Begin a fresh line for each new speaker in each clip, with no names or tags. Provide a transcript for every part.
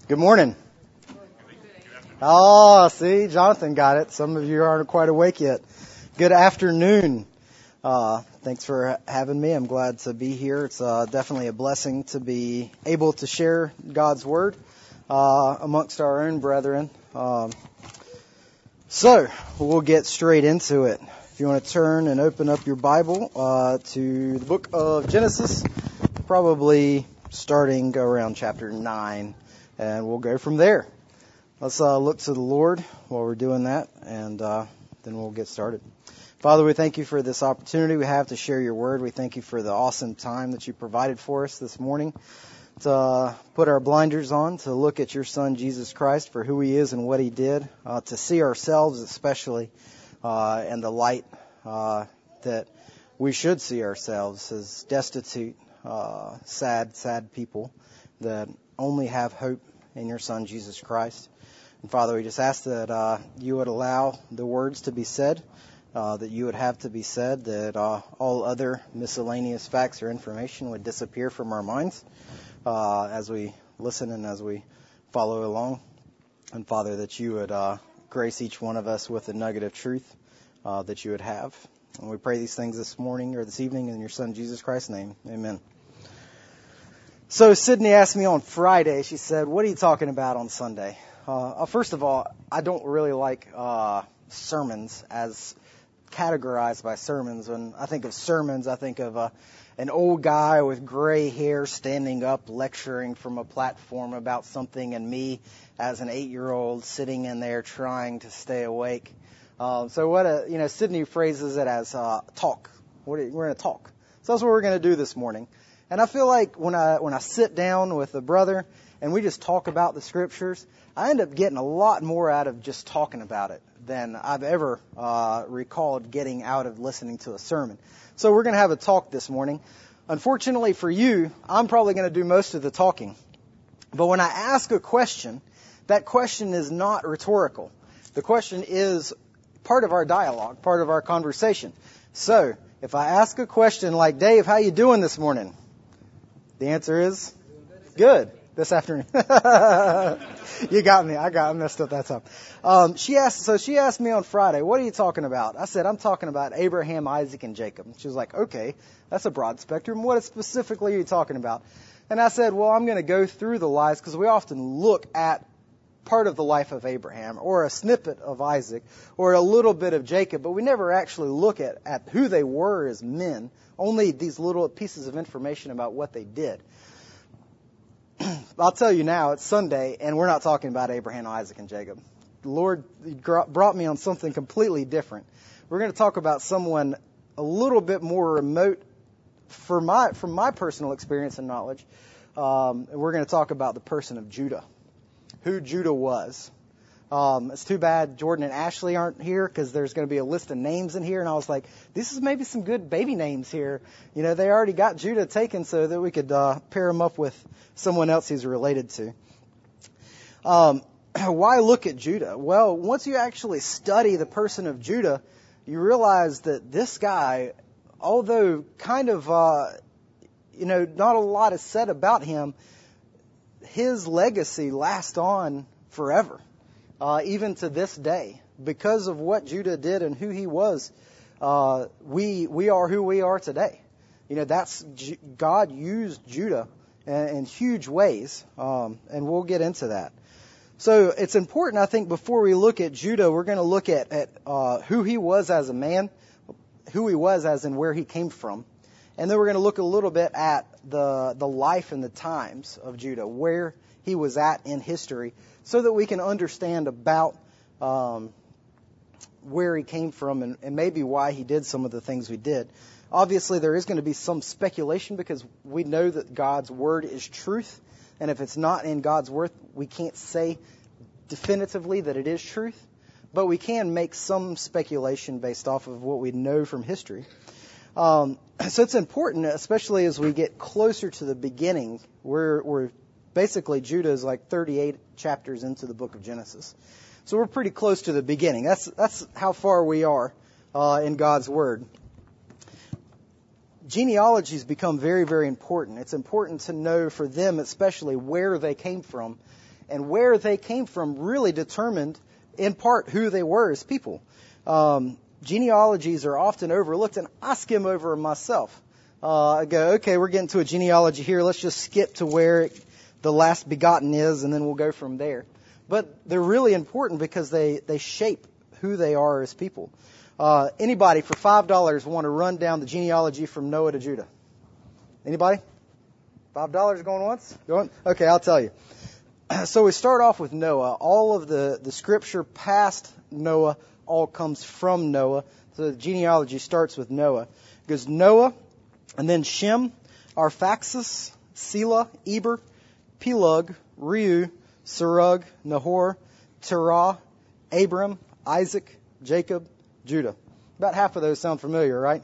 Good morning. Oh, see, Jonathan got it. Some of you aren't quite awake yet. Good afternoon. Thanks for having me. I'm glad to be here. It's definitely a blessing to be able to share God's Word amongst our own brethren. So, we'll get straight into it. If you want to turn and open up your Bible to the book of Genesis, probably starting around chapter 9, and we'll go from there. Let's look to the Lord while we're doing that, and then we'll get started. Father, we thank you for this opportunity we have to share your word. We thank you for the awesome time that you provided for us this morning to put our blinders on, to look at your Son, Jesus Christ, for who he is and what he did, to see ourselves especially in the light that we should see ourselves as destitute, sad people that only have hope in your Son, Jesus Christ. And Father, we just ask that you would allow the words to be said, that you would have to be said, that all other miscellaneous facts or information would disappear from our minds as we listen and as we follow along. And Father, that you would grace each one of us with a nugget of truth that you would have. And we pray these things this morning or this evening in your Son, Jesus Christ's name. Amen. So Sydney asked me on Friday, she said, what are you talking about on Sunday? First of all, I don't really like sermons as categorized by sermons. When I think of sermons, I think of an old guy with gray hair standing up lecturing from a platform about something, and me as an 8-year-old sitting in there trying to stay awake. So Sydney phrases it as talk. We're going to talk. So that's what we're going to do this morning. And I feel like when I sit down with a brother and we just talk about the scriptures, I end up getting a lot more out of just talking about it than I've ever recalled getting out of listening to a sermon. So we're going to have a talk this morning. Unfortunately for you, I'm probably going to do most of the talking. But when I ask a question, that question is not rhetorical. The question is part of our dialogue, part of our conversation. So if I ask a question like, Dave, how you doing this morning? The answer is good this afternoon. You got me. I messed up that time. She asked me on Friday, what are you talking about? I said, I'm talking about Abraham, Isaac, and Jacob. She was like, okay, that's a broad spectrum. What specifically are you talking about? And I said, well, I'm going to go through the lives because we often look at part of the life of Abraham or a snippet of Isaac or a little bit of Jacob, but we never actually look at who they were as men, only these little pieces of information about what they did. I'll tell you now, it's Sunday, and we're not talking about Abraham, Isaac, and Jacob. The Lord brought me on something completely different. We're going to talk about someone a little bit more remote from my personal experience and knowledge. We're going to talk about the person of Judah, who Judah was. It's too bad Jordan and Ashley aren't here because there's going to be a list of names in here. And I was like, this is maybe some good baby names here. You know, they already got Judah taken so that we could pair him up with someone else he's related to. Why look at Judah? Well, once you actually study the person of Judah, you realize that this guy, although kind of, not a lot is said about him, his legacy lasts on forever. Even to this day, because of what Judah did and who he was, we are who we are today. You know, God used Judah in huge ways, and we'll get into that. So it's important, I think, before we look at Judah, we're going to look at who he was as a man, who he was as in where he came from, and then we're going to look a little bit at the life and the times of Judah, where he was at in history, so that we can understand about where he came from and maybe why he did some of the things we did. Obviously, there is going to be some speculation because we know that God's word is truth. And if it's not in God's word, we can't say definitively that it is truth. But we can make some speculation based off of what we know from history. So it's important, especially as we get closer to the beginning, where basically, Judah is like 38 chapters into the book of Genesis. So we're pretty close to the beginning. That's how far we are in God's Word. Genealogies become very, very important. It's important to know for them especially where they came from and where they came from really determined, in part, who they were as people. Genealogies are often overlooked, and I skim over them myself. I go, okay, we're getting to a genealogy here. Let's just skip to where the last begotten is, and then we'll go from there. But they're really important because they shape who they are as people. Anybody for $5 want to run down the genealogy from Noah to Judah? Anybody? $5 going once? Going? Okay, I'll tell you. So we start off with Noah. All of the scripture past Noah all comes from Noah. So the genealogy starts with Noah. It goes Noah, and then Shem, Arphaxad, Selah, Eber, Peleg, Reu, Serug, Nahor, Terah, Abram, Isaac, Jacob, Judah. About half of those sound familiar, right?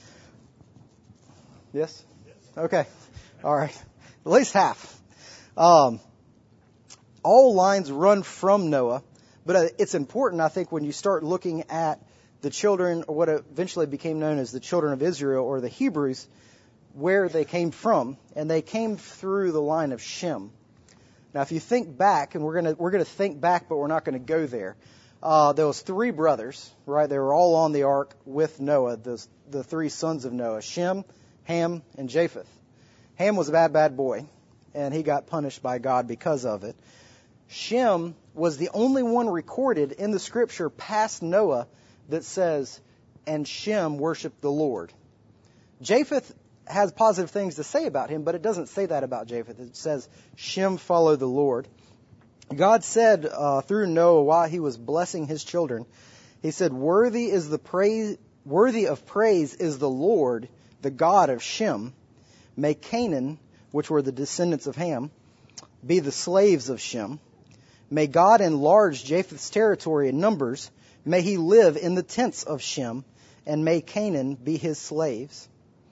Yes? Okay. All right. At least half. All lines run from Noah, but it's important, I think, when you start looking at the children, or what eventually became known as the children of Israel, or the Hebrews, where they came from, and they came through the line of Shem. Now, if you think back, and we're gonna think back, but we're not going to go there. There was three brothers, right? They were all on the ark with Noah, the three sons of Noah, Shem, Ham, and Japheth. Ham was a bad boy, and he got punished by God because of it. Shem was the only one recorded in the scripture past Noah that says, and Shem worshiped the Lord. Japheth has positive things to say about him, but it doesn't say that about Japheth. It says, Shem followed the Lord. God said through Noah while he was blessing his children, he said, worthy of praise is the Lord, the God of Shem. May Canaan, which were the descendants of Ham, be the slaves of Shem. May God enlarge Japheth's territory in numbers. May he live in the tents of Shem, and may Canaan be his slaves.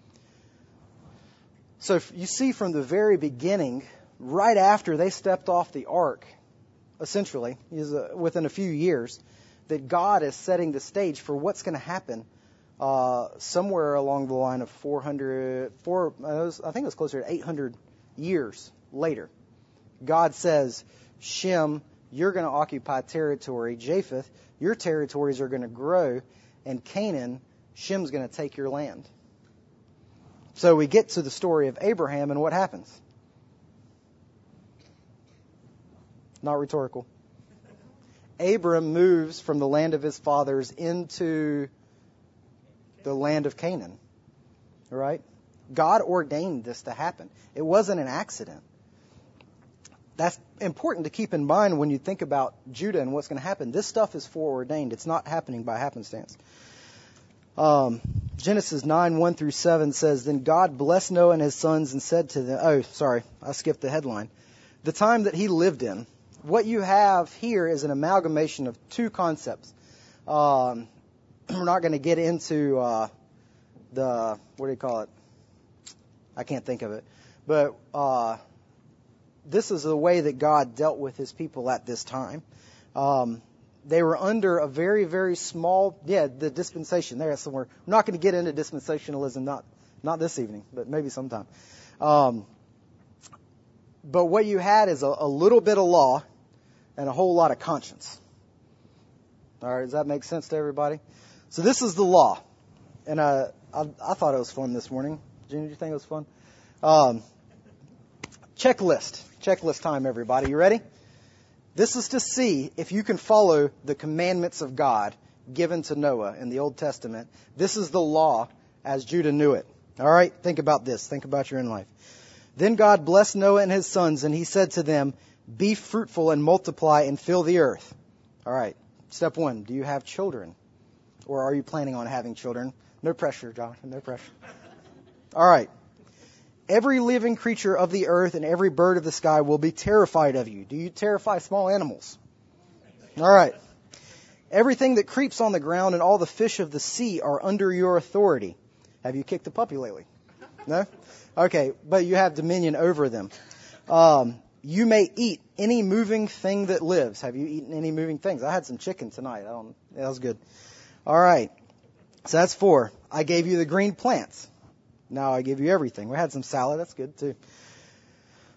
So you see from the very beginning, right after they stepped off the ark, essentially, within a few years, that God is setting the stage for what's going to happen somewhere along the line of I think it was closer to 800 years later. God says, Shem, you're going to occupy territory. Japheth, your territories are going to grow. And Canaan, Shem's going to take your land. So we get to the story of Abraham, and what happens? Not rhetorical. Abram moves from the land of his fathers into the land of Canaan. Right? God ordained this to happen. It wasn't an accident. That's important to keep in mind when you think about Judah and what's going to happen. This stuff is foreordained. It's not happening by happenstance. Genesis 9:1-7 says, Then God blessed Noah and his sons and said to them, I skipped the headline. The time that he lived in. What you have here is an amalgamation of two concepts. We're not going to get into what do you call it? I can't think of it. But this is the way that God dealt with his people at this time. They were under a very, very small, the dispensation. There, somewhere. I'm not going to get into dispensationalism, not this evening, but maybe sometime. But what you had is a little bit of law and a whole lot of conscience. All right, does that make sense to everybody? So this is the law. And I thought it was fun this morning. Gene, did you think it was fun? Checklist time, everybody. You ready? This is to see if you can follow the commandments of God given to Noah in the Old Testament. This is the law as Judah knew it. All right? Think about this. Think about your own life. Then God blessed Noah and his sons, and he said to them, Be fruitful and multiply and fill the earth. All right. Step 1. Do you have children? Or are you planning on having children? No pressure, Jonathan. No pressure. All right. Every living creature of the earth and every bird of the sky will be terrified of you. Do you terrify small animals? All right. Everything that creeps on the ground and all the fish of the sea are under your authority. Have you kicked a puppy lately? No? Okay, but you have dominion over them. You may eat any moving thing that lives. Have you eaten any moving things? I had some chicken tonight. That was good. All right. So that's 4. I gave you the green plants. Now I give you everything. We had some salad. That's good too.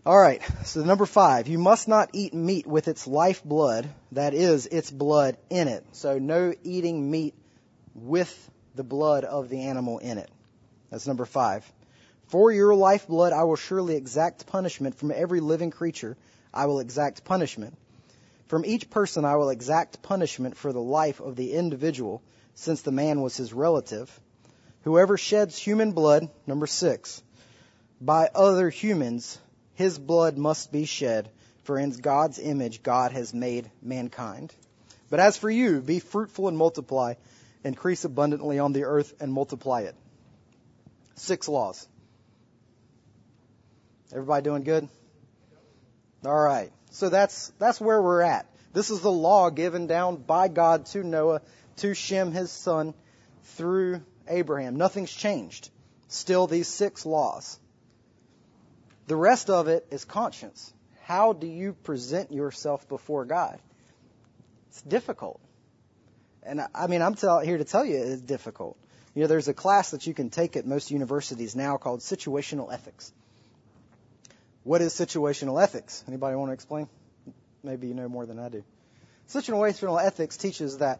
All right, so number 5, you must not eat meat with its life blood, that is, its blood in it. So no eating meat with the blood of the animal in it. That's number 5. For your lifeblood I will surely exact punishment. From every living creature I will exact punishment. From each person I will exact punishment for the life of the individual, since the man was his relative. Whoever sheds human blood, number 6, by other humans, his blood must be shed, for in God's image God has made mankind. But as for you, be fruitful and multiply, increase abundantly on the earth and multiply it. 6 laws. Everybody doing good? All right. So that's where we're at. This is the law given down by God to Noah, to Shem, his son, through Abraham. Nothing's changed. Still these 6 laws. The rest of it is conscience. How do you present yourself before God? It's difficult. And I mean, I'm here to tell you it's difficult. You know, there's a class that you can take at most universities now called situational ethics. What is situational ethics? Anybody want to explain? Maybe you know more than I do. Situational ethics teaches that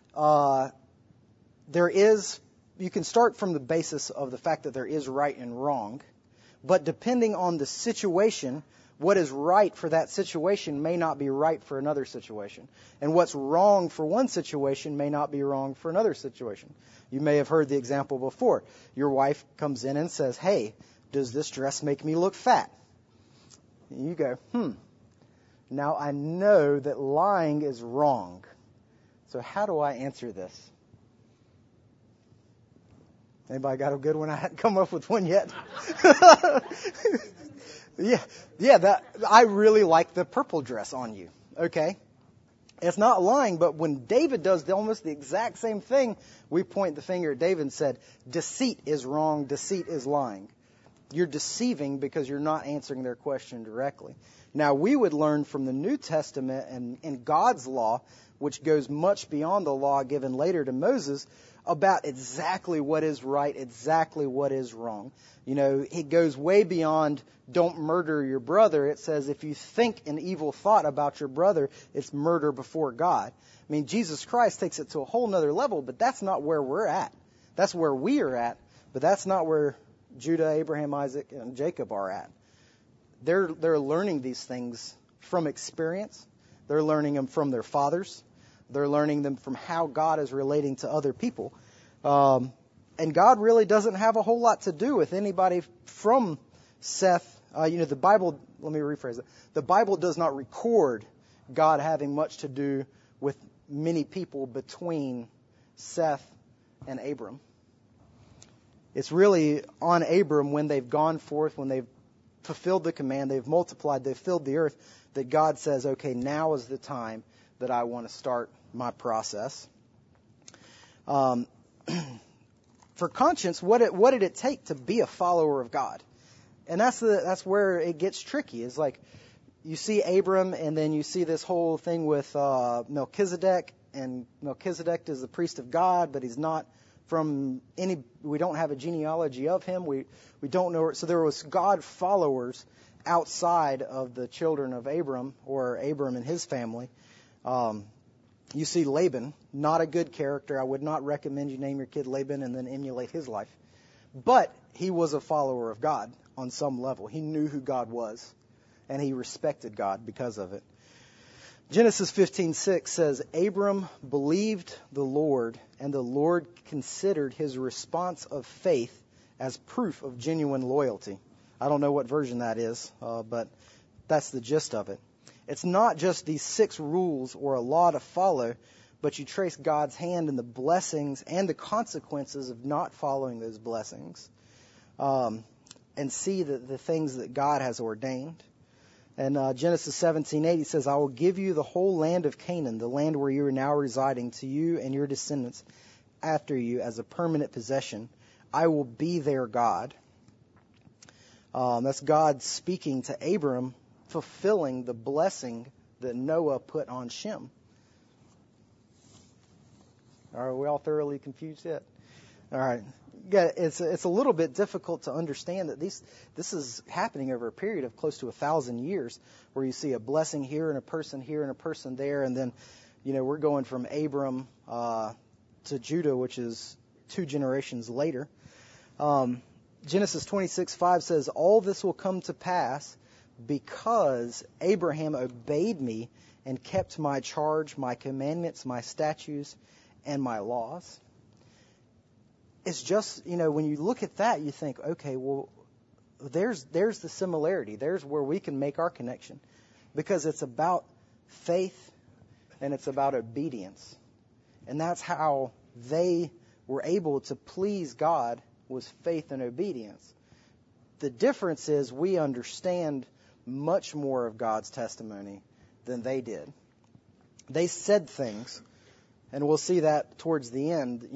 you can start from the basis of the fact that there is right and wrong, but depending on the situation, what is right for that situation may not be right for another situation. And what's wrong for one situation may not be wrong for another situation. You may have heard the example before. Your wife comes in and says, "Hey, does this dress make me look fat?" And you go, Now I know that lying is wrong. So how do I answer this? Anybody got a good one? I hadn't come up with one yet. I really like the purple dress on you. Okay. It's not lying, but when David does almost the exact same thing, we point the finger at David and said, deceit is wrong, deceit is lying. You're deceiving because you're not answering their question directly. Now, we would learn from the New Testament and God's law, which goes much beyond the law given later to Moses, about exactly what is right, exactly what is wrong. You know, it goes way beyond don't murder your brother. It says if you think an evil thought about your brother, it's murder before God. I mean, Jesus Christ takes it to a whole nother level, but that's not where we're at. That's where we are at, but that's not where Judah, Abraham, Isaac, and Jacob are at. They're learning these things from experience. They're learning them from their fathers. They're learning them from how God is relating to other people. And God really doesn't have a whole lot to do with anybody from Seth. The Bible, let me rephrase it. The Bible does not record God having much to do with many people between Seth and Abram. It's really on Abram when they've gone forth, when they've fulfilled the command, they've multiplied, they've filled the earth, that God says, okay, now is the time that I want to start my process. For conscience, what did it take to be a follower of God? And that's where it gets tricky. It's like you see Abram, and then you see this whole thing with Melchizedek, and Melchizedek is the priest of God, but he's not from any. We don't have a genealogy of him. We don't know. So there was God followers outside of the children of Abram, or Abram and his family. You see Laban, not a good character. I would not recommend you name your kid Laban and then emulate his life. But he was a follower of God on some level. He knew who God was, and he respected God because of it. Genesis 15:6 says, Abram believed the Lord, and the Lord considered his response of faith as proof of genuine loyalty. I don't know what version that is, but that's the gist of it. It's not just these 6 rules or a law to follow, but you trace God's hand in the blessings and the consequences of not following those blessings, and see the things that God has ordained. And Genesis 17:8, he says, I will give you the whole land of Canaan, the land where you are now residing, to you and your descendants after you as a permanent possession. I will be their God. That's God speaking to Abram, fulfilling the blessing that Noah put on Shem. Are we all thoroughly confused yet? All right. yeah, it's a little bit difficult to understand that this is happening over a period of close to 1,000 years, where you see a blessing here and a person there, and then, we're going from Abram to Judah, which is 2 generations later. Genesis 26:5 says, "All this will come to pass because Abraham obeyed me and kept my charge, my commandments, my statutes, and my laws." It's just, when you look at that, you think, okay, well, there's the similarity. There's where we can make our connection, because it's about faith and it's about obedience. And that's how they were able to please God, was faith and obedience. The difference is we understand much more of God's testimony than they did. They said things, and we'll see that towards the end.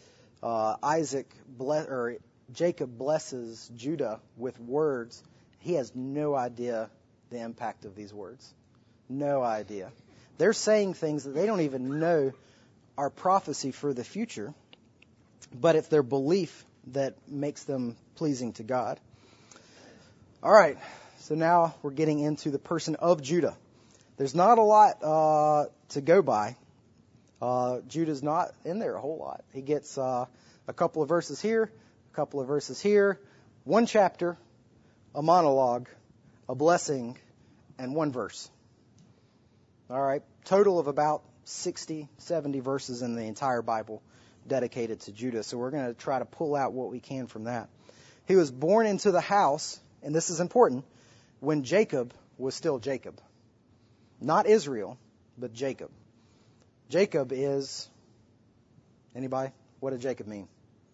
Jacob blesses Judah with words. He has no idea the impact of these words. No idea. They're saying things that they don't even know are prophecy for the future, but it's their belief that makes them pleasing to God. All right, so now we're getting into the person of Judah. There's not a lot to go by. Judah's not in there a whole lot. He gets a couple of verses here, a couple of verses here, 1 chapter, a monologue, a blessing, and 1 verse. All right, total of about 60, 70 verses in the entire Bible dedicated to Judah. So we're going to try to pull out what we can from that. He was born into the house, and this is important, when Jacob was still Jacob. Not Israel, but Jacob. Jacob is, anybody? What did Jacob mean?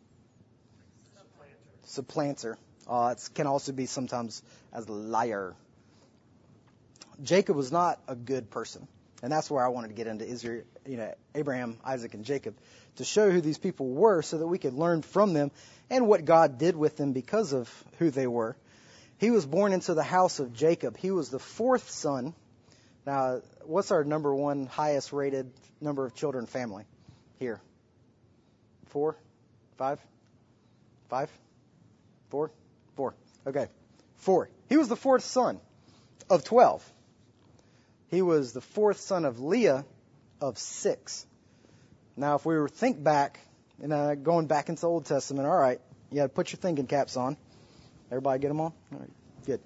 Supplanter. It can also be sometimes as liar. Jacob was not a good person. And that's where I wanted to get into Israel, Abraham, Isaac, and Jacob, to show who these people were so that we could learn from them and what God did with them because of who they were. He was born into the house of Jacob. He was the 4th son. Now, what's our number 1 highest rated number of children family here? 4? 5? 5? 4? 4. Okay. 4. He was the 4th son of 12. He was the 4th son of Leah of 6. Now, if we were think back, going back into the Old Testament, all right, you got to put your thinking caps on. Everybody get them on? All right, good.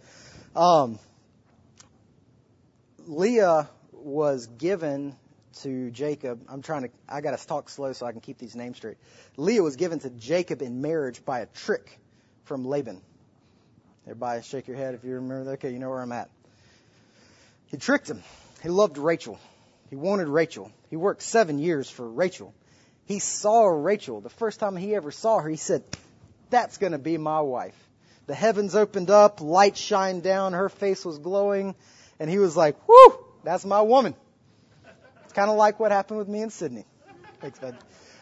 Leah was given to Jacob. I got to talk slow so I can keep these names straight. Leah was given to Jacob in marriage by a trick from Laban. Everybody shake your head if you remember that. Okay, you know where I'm at. He tricked him. He loved Rachel. He wanted Rachel. He worked 7 years for Rachel. He saw Rachel. The first time he ever saw her, he said, "That's going to be my wife." The heavens opened up, light shined down, her face was glowing, and he was like, "Whew, that's my woman." It's kind of like what happened with me and Sydney. Thanks, bud.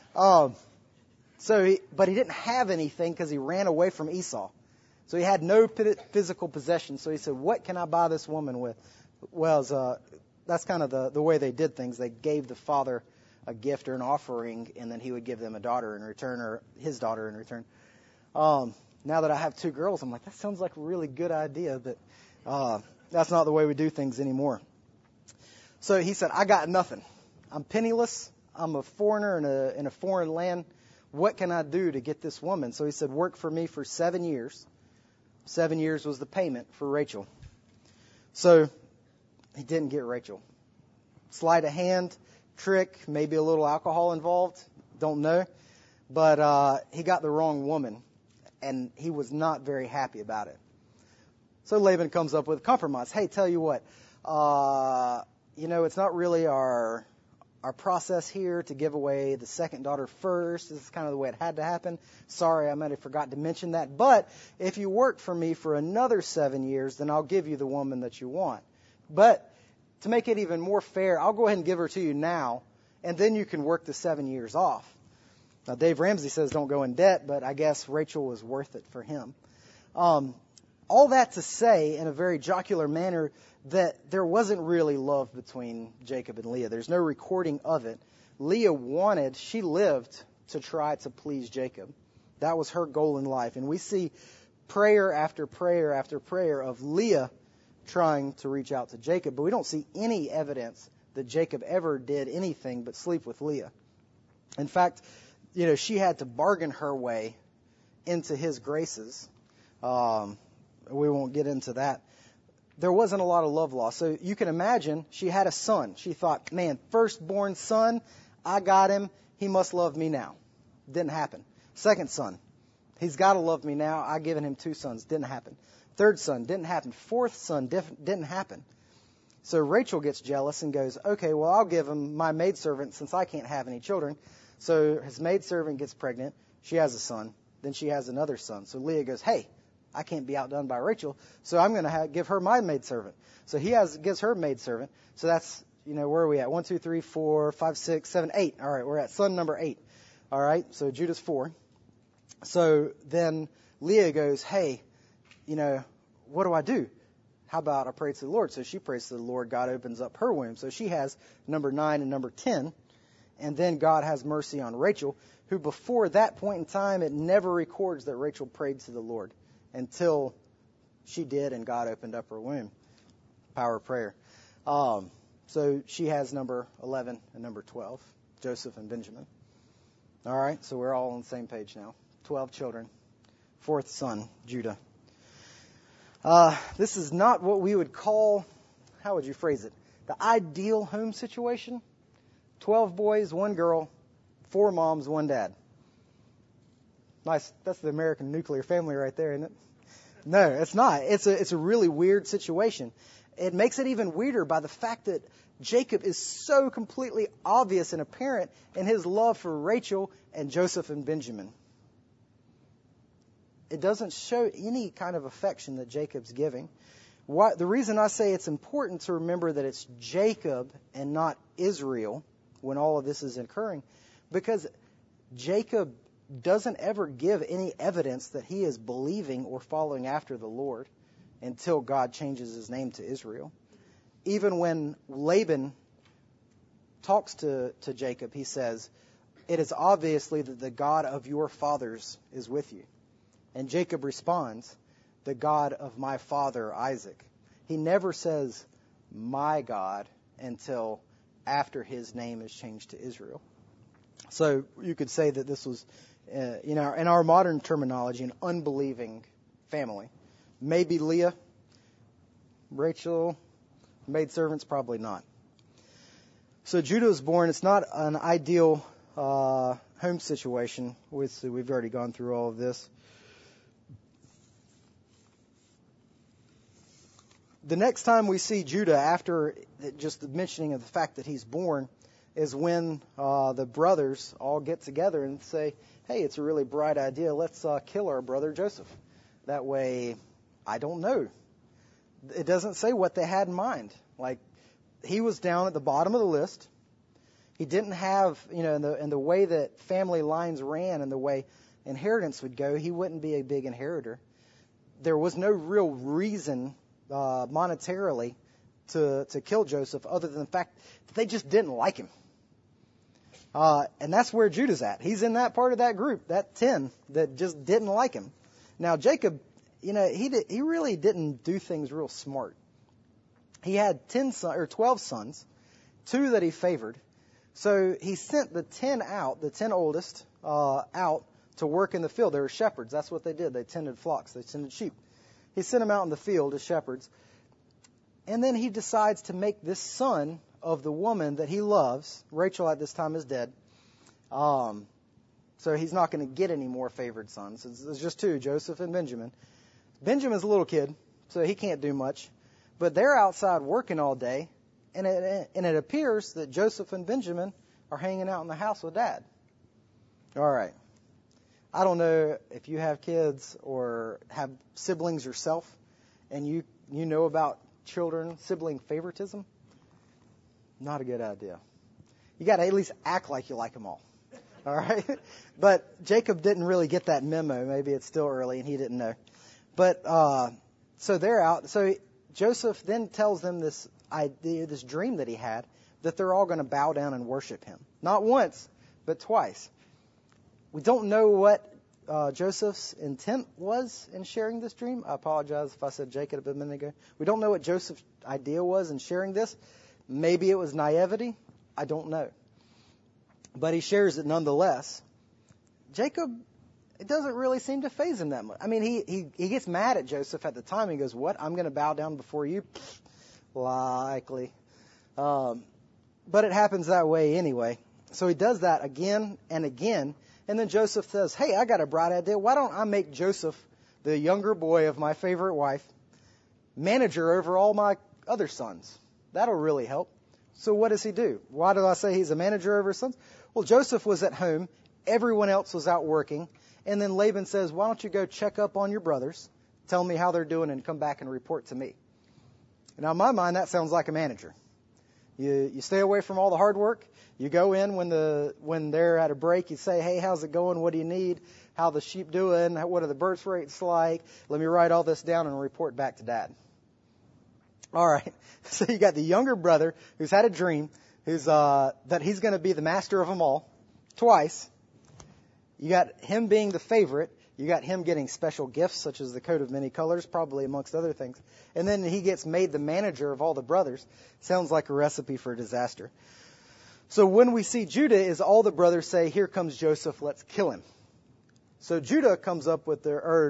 But he didn't have anything because he ran away from Esau. So he had no physical possession. So he said, "What can I buy this woman with?" Well, that's kind of the way they did things. They gave the father a gift or an offering, and then he would give them a daughter in return, or his daughter in return. Now that I have 2 girls, I'm like, that sounds like a really good idea, but that's not the way we do things anymore. So he said, "I got nothing. I'm penniless. I'm a foreigner in a foreign land. What can I do to get this woman?" So he said, "Work for me for 7 years." 7 years was the payment for Rachel. So he didn't get Rachel. Sleight of hand, trick, maybe a little alcohol involved. Don't know. But he got the wrong woman, and he was not very happy about it. So Laban comes up with a compromise. "Hey, tell you what, it's not really our process here to give away the second daughter first. This is kind of the way it had to happen. Sorry, I might have forgot to mention that. But if you work for me for another 7 years, then I'll give you the woman that you want. But to make it even more fair, I'll go ahead and give her to you now, and then you can work the 7 years off." Now, Dave Ramsey says don't go in debt, but I guess Rachel was worth it for him. All that to say, in a very jocular manner, that there wasn't really love between Jacob and Leah. There's no recording of it. Leah she lived to try to please Jacob. That was her goal in life. And we see prayer after prayer after prayer of Leah trying to reach out to Jacob, but we don't see any evidence that Jacob ever did anything but sleep with Leah. In fact, she had to bargain her way into his graces. We won't get into that. There wasn't a lot of love lost. So you can imagine she had a son. She thought, man, firstborn son, I got him. He must love me now. Didn't happen. Second son, he's got to love me now. I've given him 2 sons. Didn't happen. Third son, didn't happen. Fourth son, didn't happen. So Rachel gets jealous and goes, okay, well, I'll give him my maidservant since I can't have any children. So his maidservant gets pregnant. She has a son. Then she has another son. So Leah goes, hey, I can't be outdone by Rachel, so I'm going to give her my maidservant. So he gives her maidservant. So that's, where are we at? 1, 2, 3, 4, 5, 6, 7, 8. All right, we're at son number 8. All right, so Judah's 4. So then Leah goes, hey, what do I do? How about I pray to the Lord? So she prays to the Lord. God opens up her womb. So she has number 9 and number 10. And then God has mercy on Rachel, who before that point in time, it never records that Rachel prayed to the Lord until she did and God opened up her womb. Power of prayer. So she has number 11 and number 12, Joseph and Benjamin. All right, so we're all on the same page now. 12 children. 4th son, Judah. This is not what we would call, how would you phrase it, the ideal home situation. 12 boys, 1 girl, 4 moms, 1 dad. Nice. That's the American nuclear family right there, isn't it? No, it's not. It's a really weird situation. It makes it even weirder by the fact that Jacob is so completely obvious and apparent in his love for Rachel and Joseph and Benjamin. It doesn't show any kind of affection that Jacob's giving. The reason I say it's important to remember that it's Jacob and not Israel when all of this is occurring, because Jacob doesn't ever give any evidence that he is believing or following after the Lord until God changes his name to Israel. Even when Laban talks to Jacob, he says, it is obviously that the God of your fathers is with you. And Jacob responds, the God of my father Isaac. He never says, my God, until after his name is changed to Israel. So you could say that this was, in our modern terminology, an unbelieving family. Maybe Leah, Rachel, maidservants, probably not. So Judah was born. It's not an ideal home situation. We've already gone through all of this. The next time we see Judah, after just the mentioning of the fact that he's born, is when the brothers all get together and say, hey, it's a really bright idea. Let's kill our brother Joseph. That way, I don't know. It doesn't say what they had in mind. Like, he was down at the bottom of the list. He didn't have, in the way that family lines ran and the way inheritance would go, he wouldn't be a big inheritor. There was no real reason monetarily to kill Joseph other than the fact that they just didn't like him. And that's where Judah's at. He's in that part of that group, that 10 that just didn't like him. Now Jacob, he really didn't do things real smart. He had 12 sons, 2 that he favored. So he sent the 10 oldest, out to work in the field. They were shepherds. That's what they did. They tended flocks. They tended sheep. He sent them out in the field as shepherds. And then he decides to make this son of the woman that he loves. Rachel at this time is dead. So he's not going to get any more favored sons. It's just 2, Joseph and Benjamin. Benjamin's a little kid, so he can't do much. But they're outside working all day. And it appears that Joseph and Benjamin are hanging out in the house with Dad. All right. I don't know if you have kids or have siblings yourself, and you know about sibling favoritism. Not a good idea. You got to at least act like you like them all. All right? But Jacob didn't really get that memo. Maybe it's still early and he didn't know. But so they're out. So Joseph then tells them this idea, this dream that he had, that they're all going to bow down and worship him. Not once, but twice. We don't know what Joseph's intent was in sharing this dream. I apologize if I said Jacob a minute ago. We don't know what Joseph's idea was in sharing this. Maybe it was naivety. I don't know. But he shares it nonetheless. Jacob, it doesn't really seem to faze him that much. I mean, he gets mad at Joseph at the time. He goes, "What? I'm going to bow down before you?" Likely. But it happens that way anyway. So he does that again and again. And then Joseph says, "Hey, I got a bright idea. Why don't I make Joseph, the younger boy of my favorite wife, manager over all my other sons? That'll really help." So what does he do? Why do I say he's a manager over his sons? Well, Joseph was at home. Everyone else was out working. And then Laban says, "Why don't you go check up on your brothers, tell me how they're doing, and come back and report to me." Now, in my mind, that sounds like a manager. You stay away from all the hard work. You go in when they're at a break. You say, "Hey, how's it going? What do you need? How the sheep doing? What are the birth rates like? Let me write all this down and report back to Dad." All right. So you got the younger brother who's had a dream, that he's going to be the master of them all twice. You got him being the favorite. You got him getting special gifts, such as the coat of many colors, probably amongst other things. And then he gets made the manager of all the brothers. Sounds like a recipe for disaster. So when we see Judah, is all the brothers say, "Here comes Joseph, let's kill him." So Ephraim comes up with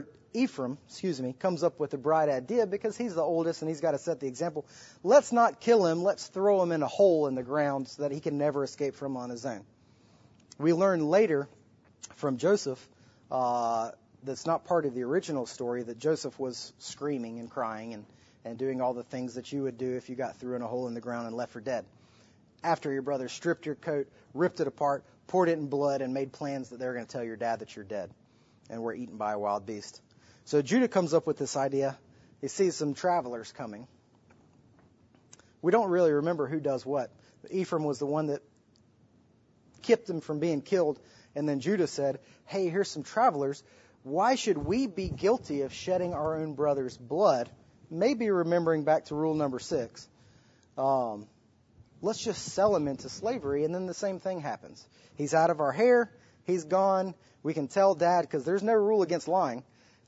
the bright idea, because he's the oldest and he's got to set the example. Let's not kill him. Let's throw him in a hole in the ground so that he can never escape from on his own. We learn later from Joseph, that's not part of the original story, that Joseph was screaming and crying and doing all the things that you would do if you got through in a hole in the ground and left for dead. After your brothers stripped your coat, ripped it apart, poured it in blood, and made plans that they were going to tell your dad that you're dead and were eaten by a wild beast. So Judah comes up with this idea. He sees some travelers coming. We don't really remember who does what. Ephraim was the one that kept them from being killed. And then Judah said, "Hey, here's some travelers. Why should we be guilty of shedding our own brother's blood?" Maybe remembering back to rule number 6. Let's just sell him into slavery, and then the same thing happens. He's out of our hair. He's gone. We can tell Dad, because there's no rule against lying.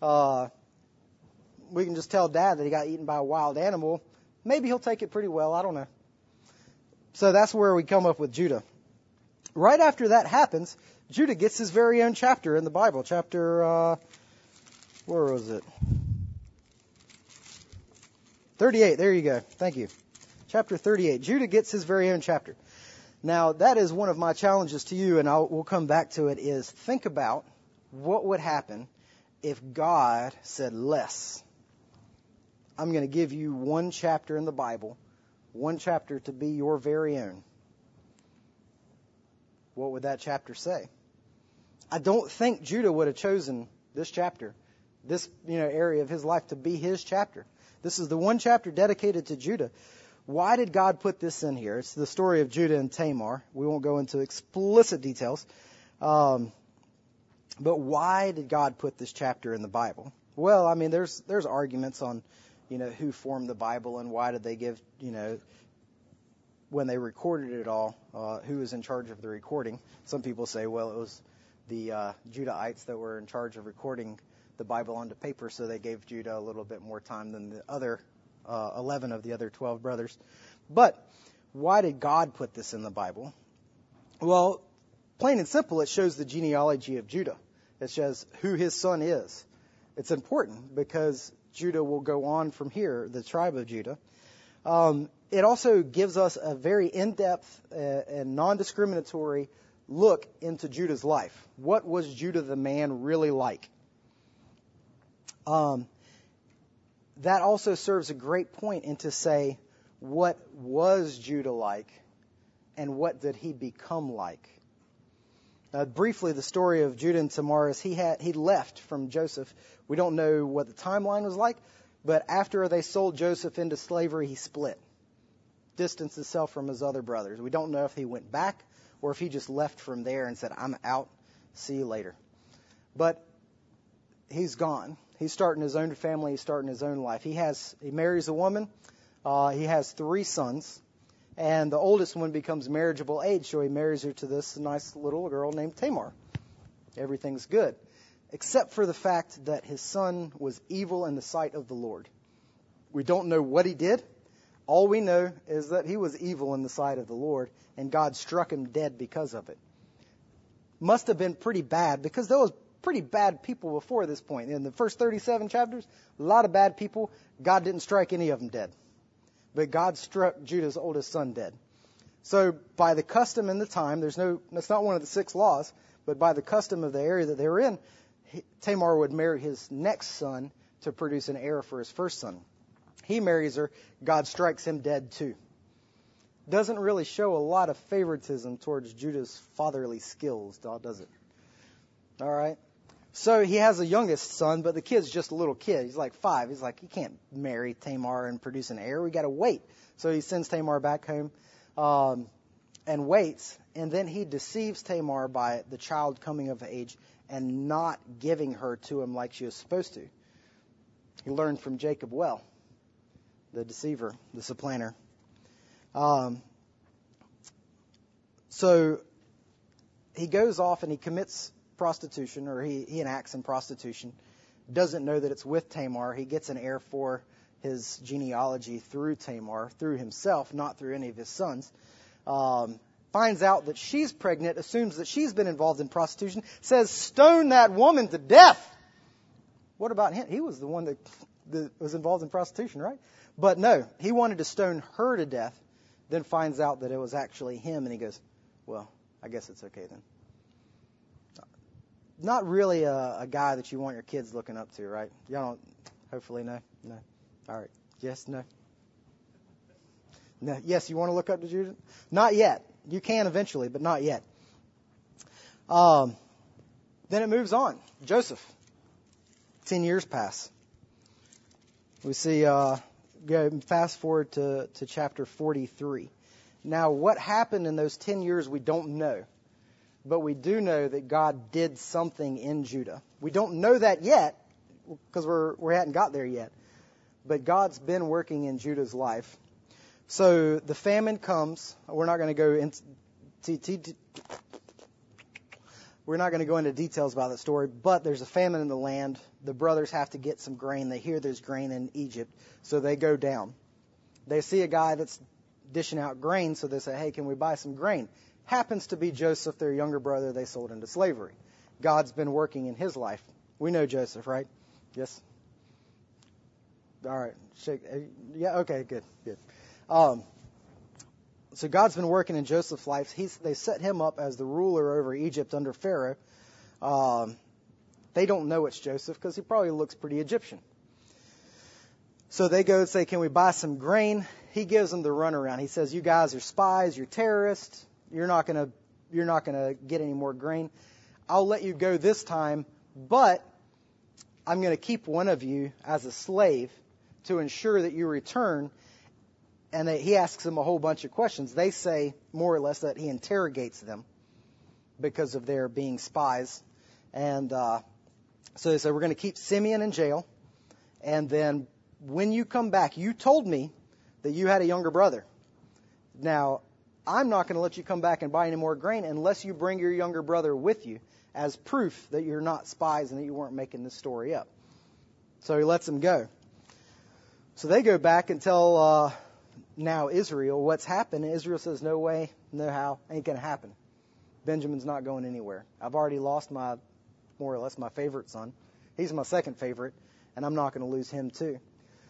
We can just tell Dad that he got eaten by a wild animal. Maybe he'll take it pretty well. I don't know. So that's where we come up with Judah. Right after that happens, Judah gets his very own chapter in the Bible. Chapter, where was it? 38. There you go. Thank you. Chapter 38. Judah gets his very own chapter. Now, that is one of my challenges to you, and we'll come back to it, is think about what would happen if God said less. I'm going to give you one chapter in the Bible, one chapter to be your very own. What would that chapter say? I don't think Judah would have chosen this chapter, this area of his life to be his chapter. This is the one chapter dedicated to Judah. Why did God put this in here? It's the story of Judah and Tamar. We won't go into explicit details. But why did God put this chapter in the Bible? Well, I mean, there's arguments on, who formed the Bible and why did they give, when they recorded it all, who was in charge of the recording. Some people say, well, it was the Judahites that were in charge of recording the Bible onto paper, so they gave Judah a little bit more time than the other 11 of the other 12 brothers. But why did God put this in the Bible? Well, plain and simple, it shows the genealogy of Judah. It shows who his son is. It's important because Judah will go on from here, the tribe of Judah. It also gives us a very in-depth and non-discriminatory look into Judah's life. What was Judah the man really like? That also serves a great point into say, what was Judah like and what did he become like? Briefly, the story of Judah and Tamar is he left from Joseph. We don't know what the timeline was like, but after they sold Joseph into slavery, he split, distanced himself from his other brothers. We don't know if he went back or if he just left from there and said, "I'm out, see you later." But he's gone. He's starting his own family. He's starting his own life. He marries a woman. He has 3 sons. And the oldest one becomes marriageable age, so he marries her to this nice little girl named Tamar. Everything's good. except for the fact that his son was evil in the sight of the Lord. We don't know what he did. All we know is that he was evil in the sight of the Lord, and God struck him dead because of it. Must have been pretty bad, because there was pretty bad people before this point. In the first 37 chapters, a lot of bad people. God didn't strike any of them dead. But God struck Judah's oldest son dead. So by the custom in the time, that's not one of the 6 laws, but by the custom of the area that they were in, Tamar would marry his next son to produce an heir for his first son. He marries her. God strikes him dead too. Doesn't really show a lot of favoritism towards Judah's fatherly skills, does it? All right. So he has a youngest son, but the kid's just a little kid. He's like 5. He's like, you can't marry Tamar and produce an heir. We got to wait. So he sends Tamar back home and waits. And then he deceives Tamar by the child coming of age and not giving her to him like she was supposed to. He learned from Jacob well, the deceiver, the supplanter. So he goes off and he commits prostitution, or he enacts in prostitution. Doesn't know that it's with Tamar. He gets an heir for his genealogy through Tamar, through himself, not through any of his sons. Finds out that she's pregnant, assumes that she's been involved in prostitution, says, stone that woman to death. What about him? He was the one that was involved in prostitution, right? But no, he wanted to stone her to death, then finds out that it was actually him, and he goes, well, I guess it's okay then. Not really a guy that you want your kids looking up to, right? Y'all don't, hopefully, no? No. All right. Yes, no? No. Yes, you want to look up to Judah? Not yet. You can eventually, but not yet. Then it moves on. Joseph. 10 years pass. We see, go fast forward to chapter 43. Now, what happened in those 10 years, we don't know. But we do know that God did something in Judah. We don't know that yet, because we hadn't got there yet. But God's been working in Judah's life. So the famine comes. We're not going to go into details about that story, but there's a famine in the land. The brothers have to get some grain. They hear there's grain in Egypt, so they go down. They see a guy that's dishing out grain, so they say, hey, can we buy some grain? Happens to be Joseph, their younger brother they sold into slavery. God's been working in his life. We know Joseph, right? Yes? All right. Yeah, okay, good. So God's been working in Joseph's life. They set him up as the ruler over Egypt under Pharaoh. They don't know it's Joseph because he probably looks pretty Egyptian. So they go and say, can we buy some grain? He gives them the runaround. He says, you guys are spies, you're terrorists. You're not gonna get any more grain. I'll let you go this time, but I'm going to keep one of you as a slave to ensure that you return. And he asks them a whole bunch of questions. They say, more or less, that he interrogates them because of their being spies. And so they say, we're going to keep Simeon in jail. And then when you come back, you told me that you had a younger brother. Now, I'm not going to let you come back and buy any more grain unless you bring your younger brother with you as proof that you're not spies and that you weren't making this story up. So he lets them go. So they go back and tell now Israel what's happened. And Israel says, no way, no how, ain't going to happen. Benjamin's not going anywhere. I've already lost more or less my favorite son. He's my second favorite, and I'm not going to lose him too.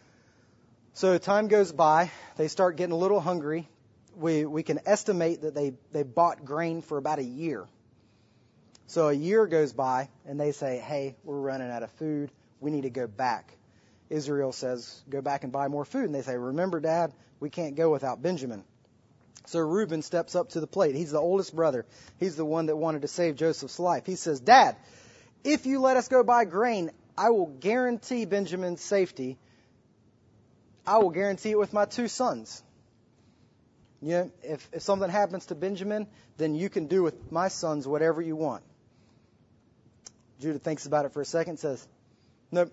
So time goes by. They start getting a little hungry. We can estimate that they bought grain for about a year. So a year goes by, and they say, hey, we're running out of food. We need to go back. Israel says, go back and buy more food. And they say, remember, Dad, we can't go without Benjamin. So Reuben steps up to the plate. He's the oldest brother. He's the one that wanted to save Joseph's life. He says, Dad, if you let us go buy grain, I will guarantee Benjamin's safety. I will guarantee it with my 2 sons. You know, if something happens to Benjamin, then you can do with my sons whatever you want. Judah thinks about it for a second and says, nope.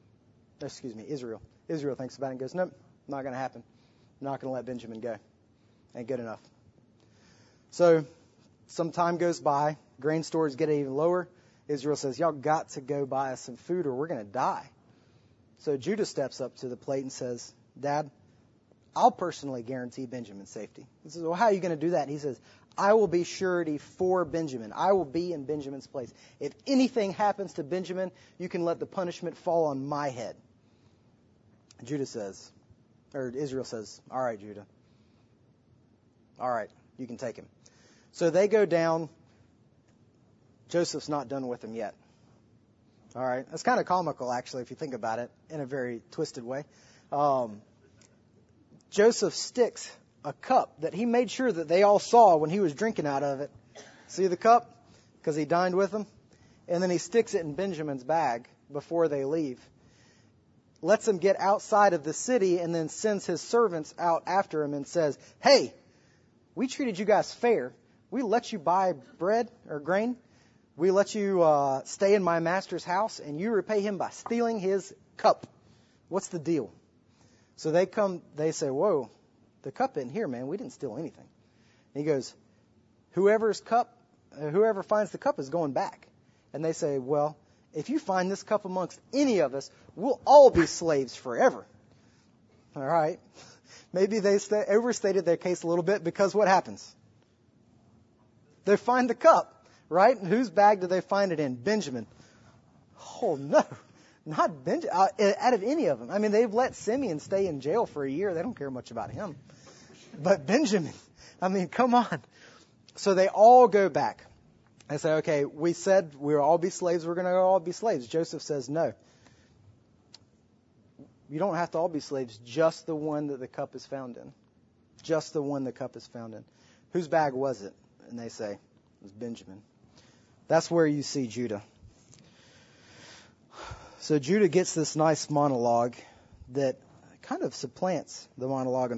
Israel. Israel thinks about it and goes, nope, not going to happen. I'm not going to let Benjamin go. Ain't good enough. So some time goes by. Grain stores get even lower. Israel says, y'all got to go buy us some food or we're going to die. So Judah steps up to the plate and says, Dad, I'll personally guarantee Benjamin's safety. He says, well, how are you going to do that? And he says, I will be surety for Benjamin. I will be in Benjamin's place. If anything happens to Benjamin, you can let the punishment fall on my head. Israel says, all right, Judah. All right, you can take him. So they go down. Joseph's not done with him yet. All right. That's kind of comical, actually, if you think about it in a very twisted way. Joseph sticks a cup that he made sure that they all saw when he was drinking out of it. See the cup? Because he dined with them. And then he sticks it in Benjamin's bag before they leave. Lets him get outside of the city and then sends his servants out after him and says, hey, we treated you guys fair. We let you buy bread or grain. We let you stay in my master's house, and you repay him by stealing his cup. What's the deal? So they say, whoa, the cup isn't here, man. We didn't steal anything. And he goes, whoever finds the cup is going back. And they say, well, if you find this cup amongst any of us, we'll all be slaves forever. All right. Maybe they overstated their case a little bit, because what happens? They find the cup. Right? And whose bag do they find it in? Benjamin. Oh, no. Not Benjamin. Out of any of them. I mean, they've let Simeon stay in jail for a year. They don't care much about him. But Benjamin, I mean, come on. So they all go back. They say, okay, we said we'll all be slaves. We're going to all be slaves. Joseph says, no. You don't have to all be slaves. Just the one that the cup is found in. Just the one the cup is found in. Whose bag was it? And they say, it was Benjamin. That's where you see Judah. So Judah gets this nice monologue that kind of supplants the monologue in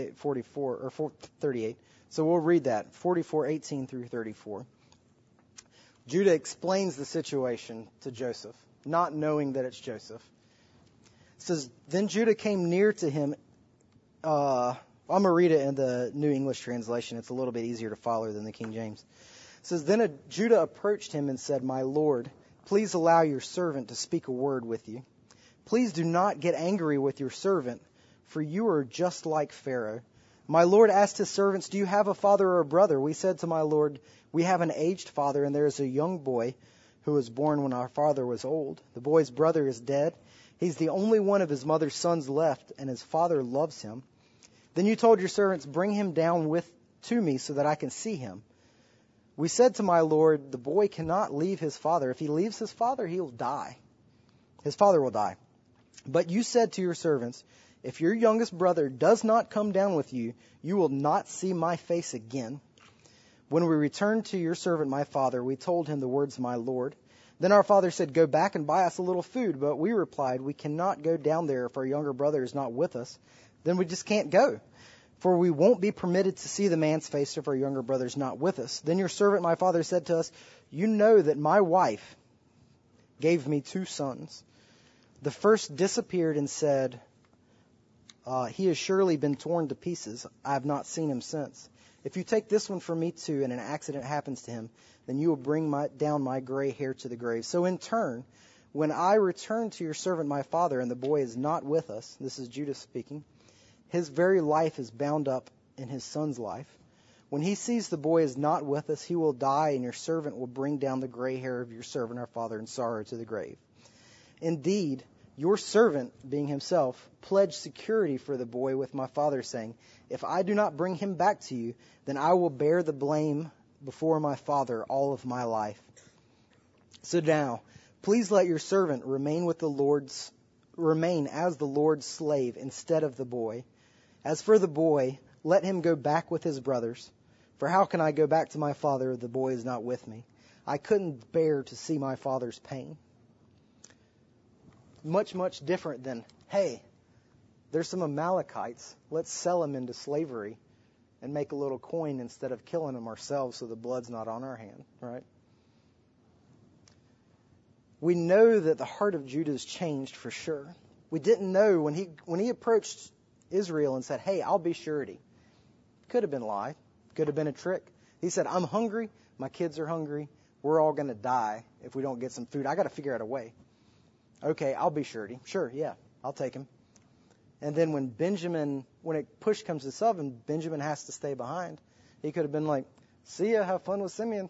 38. So we'll read that, 44:18 through 34. Judah explains the situation to Joseph, not knowing that it's Joseph. It says, then Judah came near to him. I'm going to read it in the New English translation. It's a little bit easier to follow than the King James. It says, then Judah approached him and said, my Lord, please allow your servant to speak a word with you. Please do not get angry with your servant, for you are just like Pharaoh. My Lord asked his servants, do you have a father or a brother? We said to my Lord, we have an aged father, and there is a young boy who was born when our father was old. The boy's brother is dead. He's the only one of his mother's sons left, and his father loves him. Then you told your servants, bring him down to me so that I can see him. We said to my Lord, the boy cannot leave his father. If he leaves his father, he'll die. His father will die. But you said to your servants, if your youngest brother does not come down with you, you will not see my face again. When we returned to your servant, my father, we told him the words of my Lord. Then our father said, go back and buy us a little food. But we replied, we cannot go down there if our younger brother is not with us. Then we just can't go. For we won't be permitted to see the man's face if our younger brother is not with us. Then your servant, my father, said to us, you know that my wife gave me 2 sons. The first disappeared and said, he has surely been torn to pieces. I have not seen him since. If you take this one from me too, and an accident happens to him, then you will bring down my gray hair to the grave. So in turn, when I return to your servant, my father, and the boy is not with us, this is Judah speaking, his very life is bound up in his son's life. When he sees the boy is not with us, he will die, and your servant will bring down the gray hair of your servant, our father, in sorrow to the grave. Indeed, your servant, being himself, pledged security for the boy with my father, saying, if I do not bring him back to you, then I will bear the blame before my father all of my life. So now, please let your servant remain as the Lord's slave instead of the boy. As for the boy, let him go back with his brothers. For how can I go back to my father if the boy is not with me? I couldn't bear to see my father's pain. Much, much different than, hey, there's some Amalekites. Let's sell them into slavery and make a little coin instead of killing them ourselves so the blood's not on our hand, right? We know that the heart of Judah has changed for sure. We didn't know when he approached Israel and said, hey, I'll be surety. Could have been a lie. Could have been a trick. He said, I'm hungry. My kids are hungry. we're all going to die if we don't get some food. I got to figure out a way. Okay, I'll be surety. Sure, yeah, I'll take him. And then when push comes to shove and Benjamin has to stay behind, he could have been like, see ya, have fun with Simeon.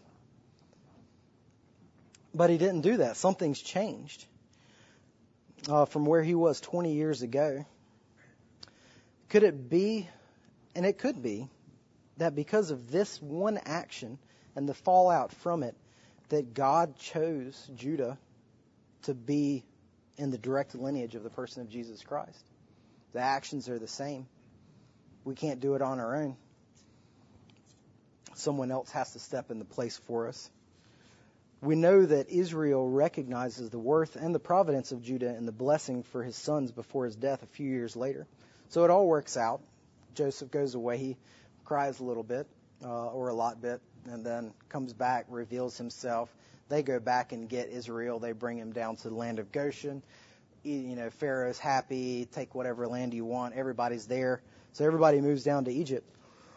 But he didn't do that. Something's changed from where he was 20 years ago. Could it be, and it could be, that because of this one action and the fallout from it, that God chose Judah to be in the direct lineage of the person of Jesus Christ? The actions are the same. We can't do it on our own. Someone else has to step in the place for us. We know that Israel recognizes the worth and the providence of Judah and the blessing for his sons before his death a few years later. So it all works out. Joseph goes away. He cries a little bit, or a lot bit, and then comes back, reveals himself. They go back and get Israel. They bring him down to the land of Goshen. Pharaoh's happy. Take whatever land you want. Everybody's there. So everybody moves down to Egypt.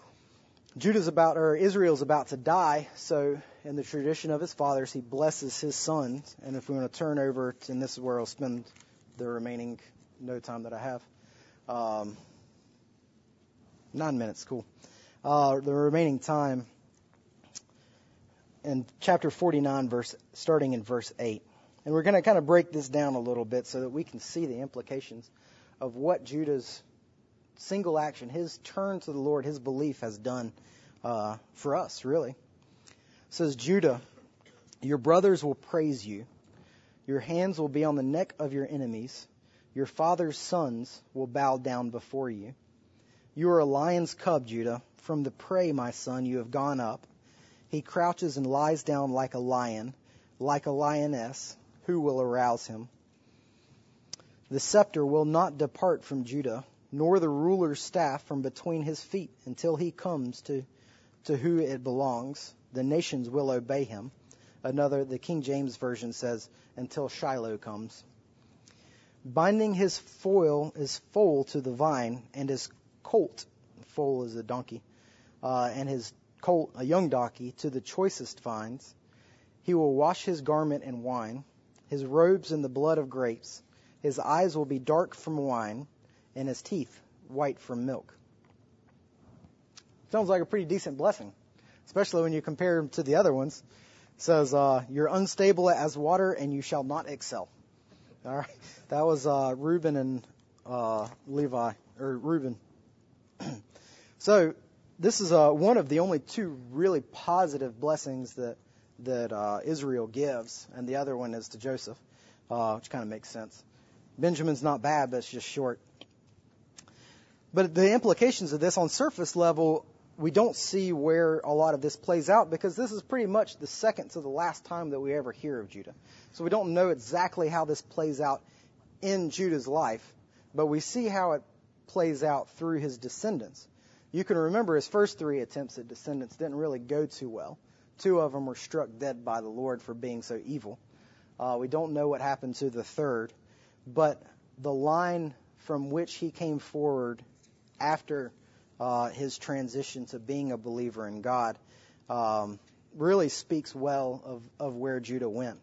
Israel's about to die, so in the tradition of his fathers, he blesses his sons. And if we want to turn over, and this is where I'll spend the remaining time that I have. 9 minutes, cool. The remaining time in chapter 49, starting in verse 8. And we're going to kind of break this down a little bit so that we can see the implications of what Judah's single action, his turn to the Lord, his belief has done for us, really. It says, Judah, your brothers will praise you. Your hands will be on the neck of your enemies. Your father's sons will bow down before you. You are a lion's cub, Judah. From the prey, my son, you have gone up. He crouches and lies down like a lion, like a lioness. Who will arouse him? The scepter will not depart from Judah, nor the ruler's staff from between his feet, until he comes to who it belongs. The nations will obey him. The King James Version says, until Shiloh comes. Binding his foal to the vine, and his colt, foal is a donkey, and his colt, a young donkey, to the choicest vines. He will wash his garment in wine, his robes in the blood of grapes. His eyes will be dark from wine, and his teeth white from milk. Sounds like a pretty decent blessing, especially when you compare them to the other ones. It says, you're unstable as water, and you shall not excel. All right, that was Reuben and Reuben. So this is one of the only two really positive blessings that Israel gives, and the other one is to Joseph, which kind of makes sense. Benjamin's not bad, but it's just short. But the implications of this on surface level, we don't see where a lot of this plays out, because this is pretty much the second to the last time that we ever hear of Judah. So we don't know exactly how this plays out in Judah's life, but we see how it plays out through his descendants. You can remember his first 3 attempts at descendants didn't really go too well. 2 of them were struck dead by the Lord for being so evil. We don't know what happened to the third, but the line from which he came forward after his transition to being a believer in God really speaks well of where Judah went.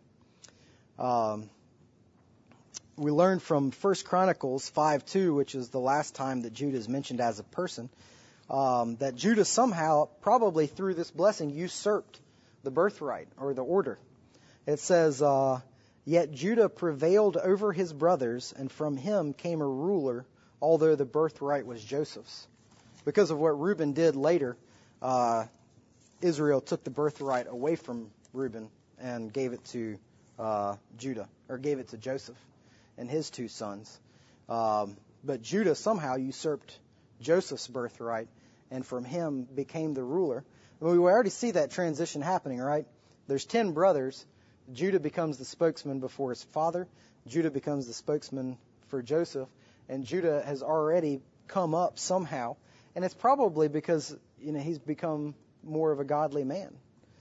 We learned from 1 Chronicles 5:2, which is the last time that Judah is mentioned as a person, that Judah somehow, probably through this blessing, usurped the birthright or the order. It says, yet Judah prevailed over his brothers, and from him came a ruler, although the birthright was Joseph's. Because of what Reuben did later, Israel took the birthright away from Reuben and gave it to Judah, or gave it to Joseph and his 2 sons. But Judah somehow usurped Joseph's birthright, and from him became the ruler. And we already see that transition happening, right? There's 10 brothers. Judah becomes the spokesman before his father. Judah becomes the spokesman for Joseph. And Judah has already come up somehow. And it's probably because, he's become more of a godly man.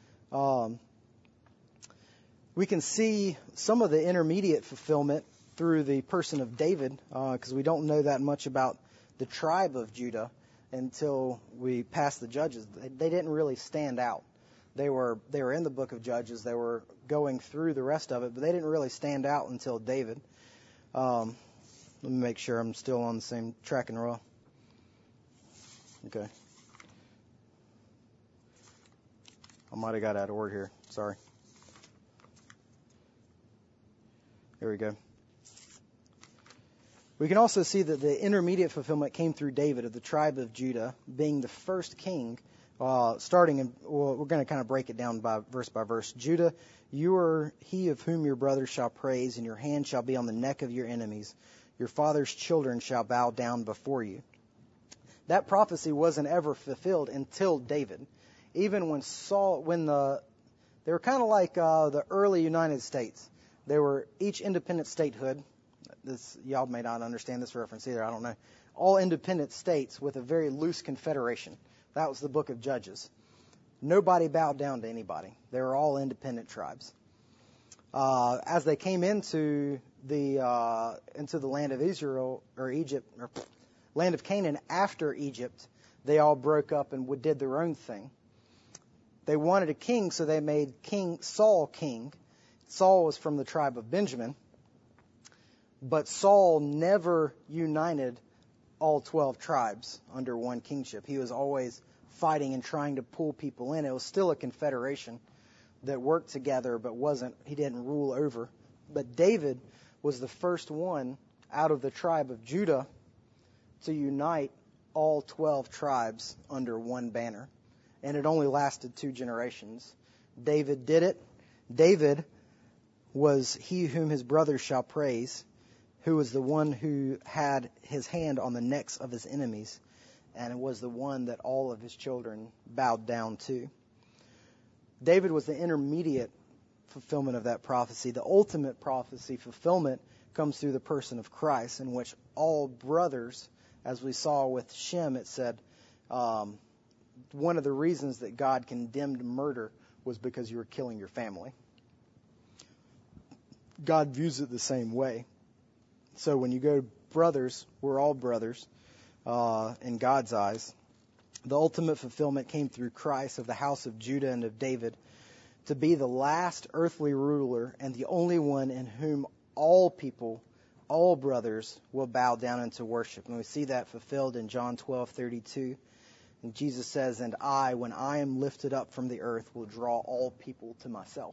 We can see some of the intermediate fulfillment through the person of David, because we don't know that much about the tribe of Judah until we pass the Judges. They didn't really stand out. They were in the book of Judges. They were going through the rest of it, but they didn't really stand out until David. Let me make sure I'm still on the same track and roll. Okay. I might have got out of order here. Sorry. Here we go. We can also see that the intermediate fulfillment came through David of the tribe of Judah, being the first king. We're going to kind of break it down by verse. Judah, you are he of whom your brothers shall praise, and your hand shall be on the neck of your enemies. Your father's children shall bow down before you. That prophecy wasn't ever fulfilled until David. Even when they were kind of like the early United States. They were each independent statehood. Y'all may not understand this reference either. I don't know. All independent states with a very loose confederation. That was the book of Judges. Nobody bowed down to anybody. They were all independent tribes. As they came into the land of Israel or Egypt or land of Canaan after Egypt, they all broke up and did their own thing. They wanted a king, so they made Saul king. Saul was from the tribe of Benjamin, but Saul never united all 12 tribes under one kingship. He was always fighting and trying to pull people in. It was still a confederation that worked together, but he didn't rule over. But David was the first one out of the tribe of Judah to unite all 12 tribes under one banner. And it only lasted 2 generations. David did it. David was he whom his brothers shall praise, who was the one who had his hand on the necks of his enemies, and it was the one that all of his children bowed down to. David was the intermediate fulfillment of that prophecy. The ultimate prophecy fulfillment comes through the person of Christ, in which all brothers, as we saw with Shem, it said, one of the reasons that God condemned murder was because you were killing your family. God views it the same way. So when you go brothers, we're all brothers in God's eyes. The ultimate fulfillment came through Christ of the house of Judah and of David to be the last earthly ruler and the only one in whom all people, all brothers, will bow down into worship. And we see that fulfilled in John 12:32. And Jesus says, "And I, when I am lifted up from the earth, will draw all people to myself."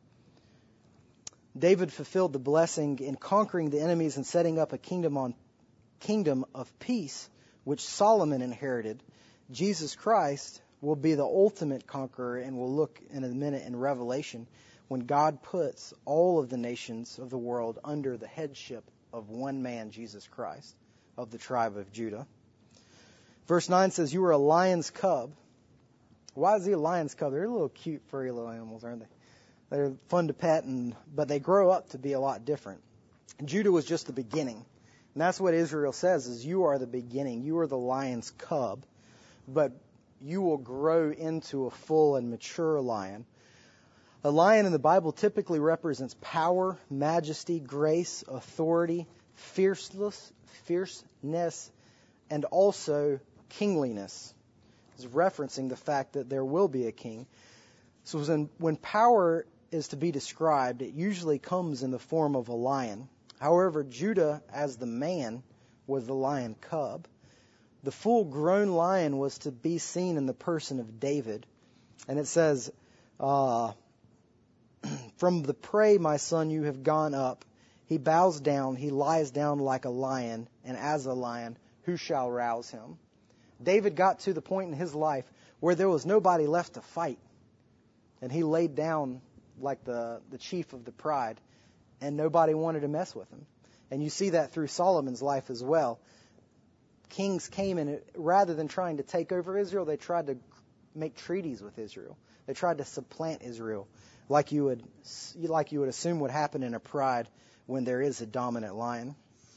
David fulfilled the blessing in conquering the enemies and setting up a kingdom of peace, which Solomon inherited. Jesus Christ will be the ultimate conqueror, and we'll look in a minute in Revelation when God puts all of the nations of the world under the headship of one man, Jesus Christ, of the tribe of Judah. Verse 9 says, "You are a lion's cub." Why is he a lion's cub? They're little cute, furry little animals, aren't they? They're fun to pet, but they grow up to be a lot different. Judah was just the beginning. And that's what Israel says, is you are the beginning. You are the lion's cub, but you will grow into a full and mature lion. A lion in the Bible typically represents power, majesty, grace, authority, fierceness, and also kingliness. It's referencing the fact that there will be a king. So when power is to be described, it usually comes in the form of a lion. However, Judah, as the man, was the lion cub. The full-grown lion was to be seen in the person of David. And it says, "From the prey, my son, you have gone up. He bows down, he lies down like a lion, and as a lion, who shall rouse him?" David got to the point in his life where there was nobody left to fight. And he laid down like the chief of the pride, and nobody wanted to mess with him. And you see that through Solomon's life as well. Kings came and rather than trying to take over Israel, they tried to make treaties with Israel. They tried to supplant Israel, like you would assume would happen in a pride when there is a dominant lion.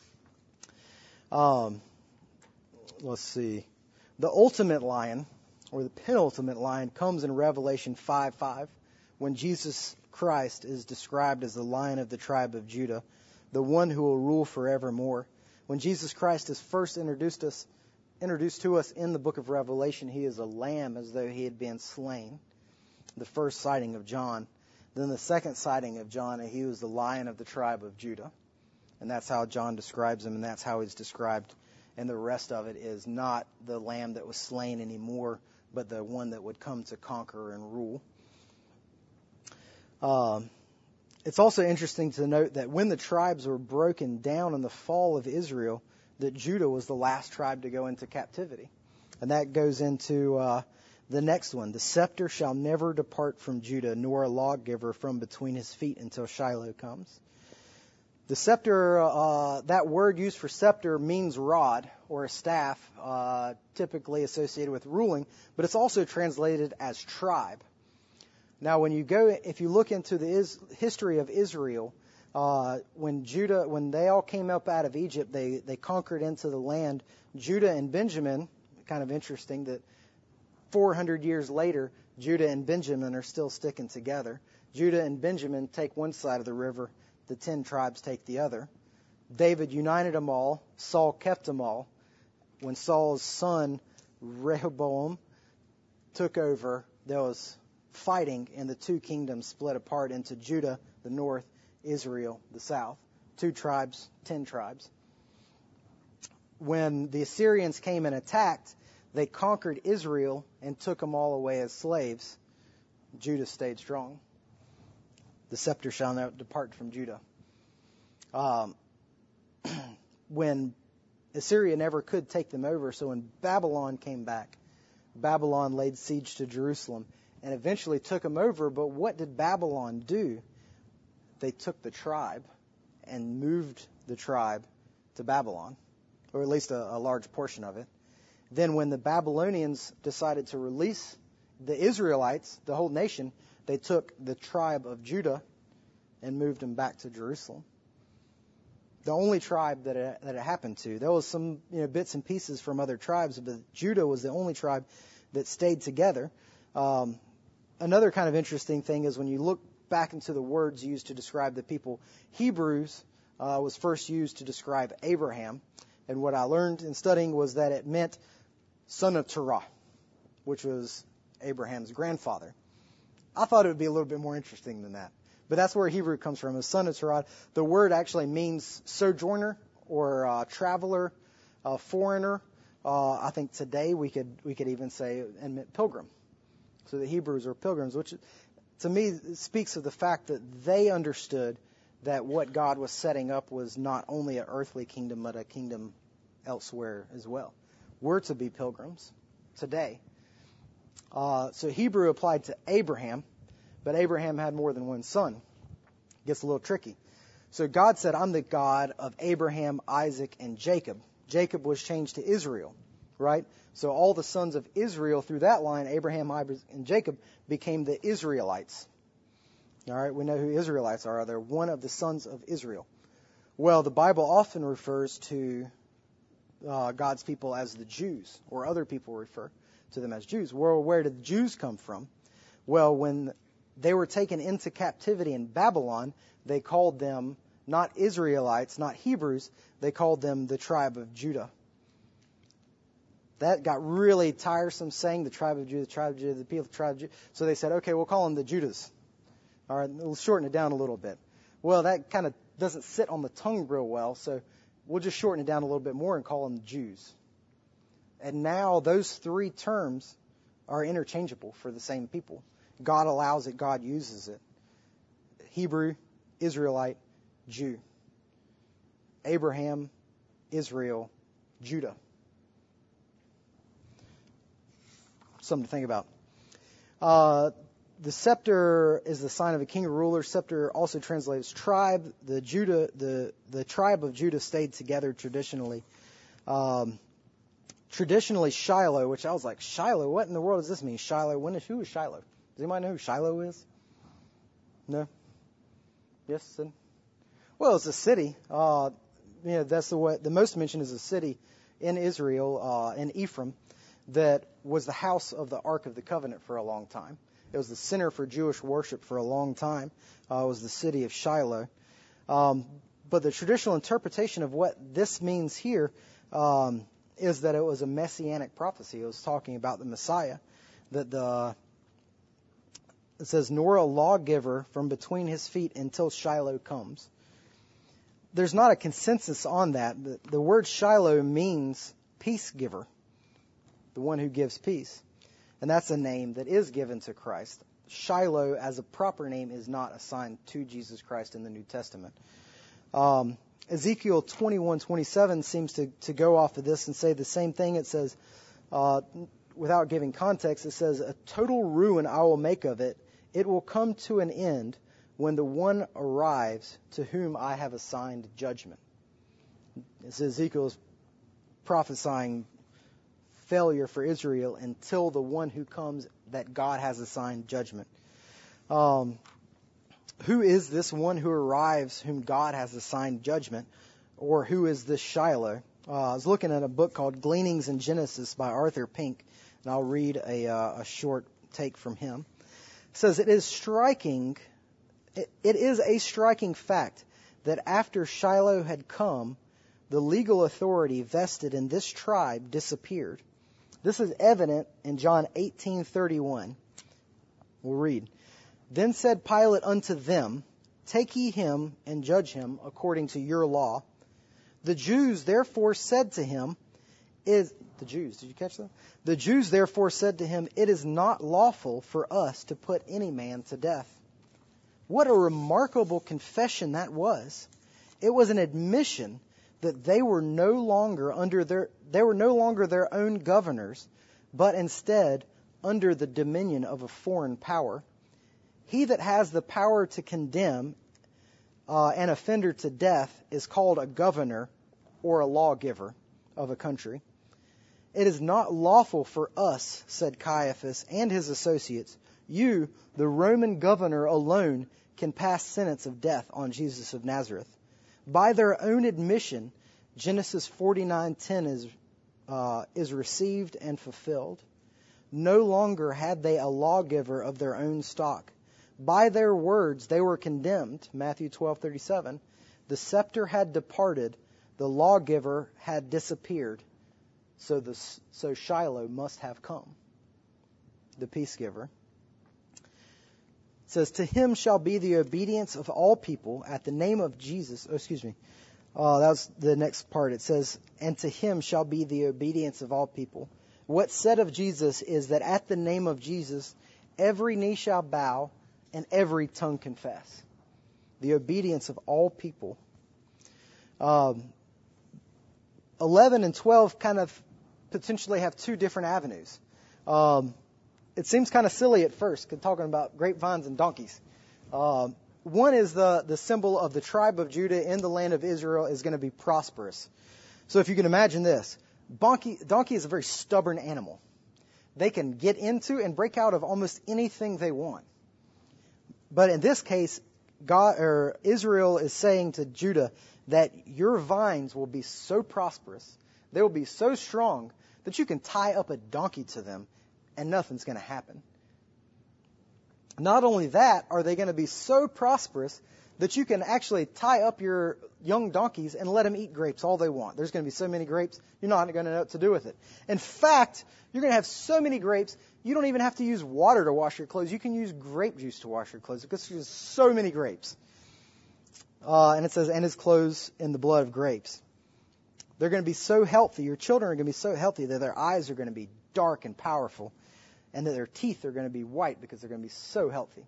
Let's see. The ultimate lion, or the penultimate lion, comes in Revelation 5:5, when Jesus Christ is described as the Lion of the tribe of Judah, the one who will rule forevermore. When Jesus Christ is first introduced to us in the book of Revelation, he is a lamb as though he had been slain. the first sighting of John. Then the second sighting of John, he was the Lion of the tribe of Judah. And that's how John describes him, and that's how he's described. And the rest of it is not the lamb that was slain anymore, but the one that would come to conquer and rule. It's also interesting to note that when the tribes were broken down in the fall of Israel, that Judah was the last tribe to go into captivity. And that goes into the next one. The scepter shall never depart from Judah, nor a lawgiver from between his feet until Shiloh comes. The scepter, that word used for scepter means rod or a staff, typically associated with ruling, but it's also translated as tribe. Now, if you look into the history of Israel, when they all came up out of Egypt, they conquered into the land. Judah and Benjamin, kind of interesting that 400 years later, Judah and Benjamin are still sticking together. Judah and Benjamin take one side of the river. The 10 tribes take the other. David united them all. Saul kept them all. When Saul's son, Rehoboam, took over, there was fighting, and the two kingdoms split apart into Judah, the north, Israel, the south. 2 tribes, 10 tribes. When the Assyrians came and attacked, they conquered Israel and took them all away as slaves. Judah stayed strong. The scepter shall not depart from Judah. When Assyria never could take them over, so when Babylon came back, Babylon laid siege to Jerusalem and eventually took them over. But what did Babylon do? They took the tribe and moved the tribe to Babylon, or at least a large portion of it. Then when the Babylonians decided to release the Israelites, the whole nation, they took the tribe of Judah and moved them back to Jerusalem. The only tribe that it happened to. There was some bits and pieces from other tribes, but Judah was the only tribe that stayed together. Another kind of interesting thing is when you look back into the words used to describe the people, Hebrews was first used to describe Abraham. And what I learned in studying was that it meant son of Terah, which was Abraham's grandfather. I thought it would be a little bit more interesting than that. But that's where Hebrew comes from, as son of Terah. The word actually means sojourner or traveler, foreigner. I think today we could even say it meant pilgrim. So the Hebrews are pilgrims, which to me speaks of the fact that they understood that what God was setting up was not only an earthly kingdom, but a kingdom elsewhere as well. We're to be pilgrims today. So Hebrew applied to Abraham, but Abraham had more than one son. Gets a little tricky. So God said, I'm the God of Abraham, Isaac, and Jacob. Jacob was changed to Israel, right? So all the sons of Israel through that line, Abraham, Isaac, and Jacob, became the Israelites. All right, we know who Israelites are. They're one of the sons of Israel. Well, the Bible often refers to God's people as the Jews, or other people refer to them as Jews. Well, where did the Jews come from? Well, when they were taken into captivity in Babylon, they called them not Israelites, not Hebrews, they called them the tribe of Judah. That got really tiresome saying the tribe of Judah, the tribe of Judah, the people of the tribe of Judah. So they said, okay, we'll call them the Judahs. All right, we'll shorten it down a little bit. Well, that kind of doesn't sit on the tongue real well, so we'll just shorten it down a little bit more and call them Jews. And now those 3 terms are interchangeable for the same people. God allows it, God uses it. Hebrew, Israelite, Jew. Abraham, Israel, Judah. Something to think about. The scepter is the sign of a king or ruler. Scepter also translates tribe. The tribe of Judah stayed together traditionally. Traditionally Shiloh, which I was like, Shiloh? What in the world does this mean? Shiloh? Who is Shiloh? Does anybody know who Shiloh is? No? Yes? Well, it's a city. That's the most mentioned is a city in Israel, in Ephraim, that was the house of the Ark of the Covenant for a long time. It was the center for Jewish worship for a long time. It was the city of Shiloh. But the traditional interpretation of what this means here is that it was a messianic prophecy. It was talking about the Messiah, that It says, nor a lawgiver from between his feet until Shiloh comes. There's not a consensus on that. The word Shiloh means peace giver, the one who gives peace. And that's a name that is given to Christ. Shiloh as a proper name is not assigned to Jesus Christ in the New Testament. Ezekiel 21:27 seems to go off of this and say the same thing. It says, without giving context, it says, a total ruin I will make of it. It will come to an end when the one arrives to whom I have assigned judgment. Ezekiel is prophesying failure for Israel until the one who comes that God has assigned judgment. Who is this one who arrives whom God has assigned judgment? Or who is this Shiloh? I was looking at a book called Gleanings in Genesis by Arthur Pink, and I'll read a short take from him. It says, it is a striking fact that after Shiloh had come, the legal authority vested in this tribe disappeared. This is evident in John 18:31. We'll read. Then said Pilate unto them, take ye him and judge him according to your law. The Jews therefore said to him, did you catch that? The Jews therefore said to him, it is not lawful for us to put any man to death. What a remarkable confession that was. It was an admission that they were no longer their own governors, but instead under the dominion of a foreign power. He that has the power to condemn an offender to death is called a governor or a lawgiver of a country. It is not lawful for us, said Caiaphas and his associates. You, the Roman governor alone, can pass sentence of death on Jesus of Nazareth. By their own admission, Genesis 49:10 is received and fulfilled. No longer had they a lawgiver of their own stock. By their words they were condemned, Matthew 12:37. The scepter had departed, the lawgiver had disappeared. So Shiloh must have come, the peace giver. It says, to him shall be the obedience of all people at the name of Jesus. That was the next part. It says, and to him shall be the obedience of all people. What's said of Jesus is that at the name of Jesus, every knee shall bow and every tongue confess. The obedience of all people. 11 and 12 kind of potentially have two different avenues. It seems kind of silly at first, talking about grapevines and donkeys. One is the symbol of the tribe of Judah in the land of Israel is going to be prosperous. So if you can imagine this, donkey is a very stubborn animal. They can get into and break out of almost anything they want. But in this case, Israel is saying to Judah that your vines will be so prosperous, they will be so strong that you can tie up a donkey to them and nothing's going to happen. Not only that, are they going to be so prosperous that you can actually tie up your young donkeys and let them eat grapes all they want. There's going to be so many grapes, you're not going to know what to do with it. In fact, you're going to have so many grapes, you don't even have to use water to wash your clothes. You can use grape juice to wash your clothes because there's so many grapes. And it says, and his clothes in the blood of grapes. They're going to be so healthy. Your children are going to be so healthy that their eyes are going to be dark and powerful, and that their teeth are going to be white because they're going to be so healthy.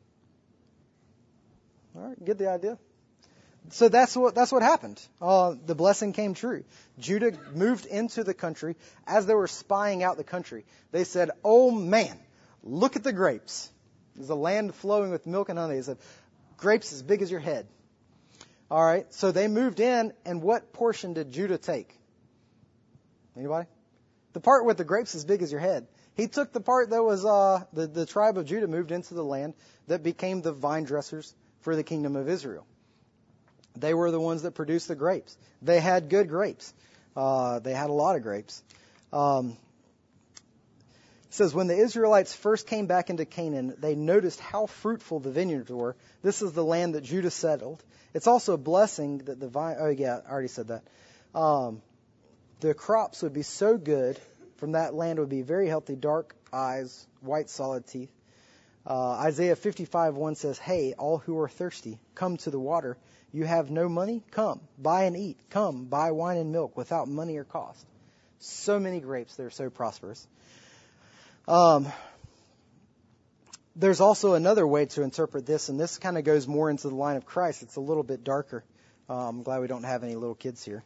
All right, get the idea? So that's what happened. The blessing came true. Judah moved into the country. As they were spying out the country, they said, oh man, look at the grapes. There's a land flowing with milk and honey. They said, grapes as big as your head. All right, so they moved in, and what portion did Judah take? Anybody? The part with the grapes as big as your head. He took the part that was the tribe of Judah moved into the land that became the vine dressers for the kingdom of Israel. They were the ones that produced the grapes. They had good grapes. They had a lot of grapes. It says, when the Israelites first came back into Canaan, they noticed how fruitful the vineyards were. This is the land that Judah settled. It's also a blessing that the vine... Oh, yeah, I already said that. The crops would be so good from that land. Would be very healthy, dark eyes, white, solid teeth. Isaiah 55:1 says, "Hey, all who are thirsty, come to the water. You have no money? Come, buy and eat. Come, buy wine and milk without money or cost." So many grapes, they're so prosperous. There's also another way to interpret this, and this kind of goes more into the line of Christ. It's a little bit darker. I'm glad we don't have any little kids here.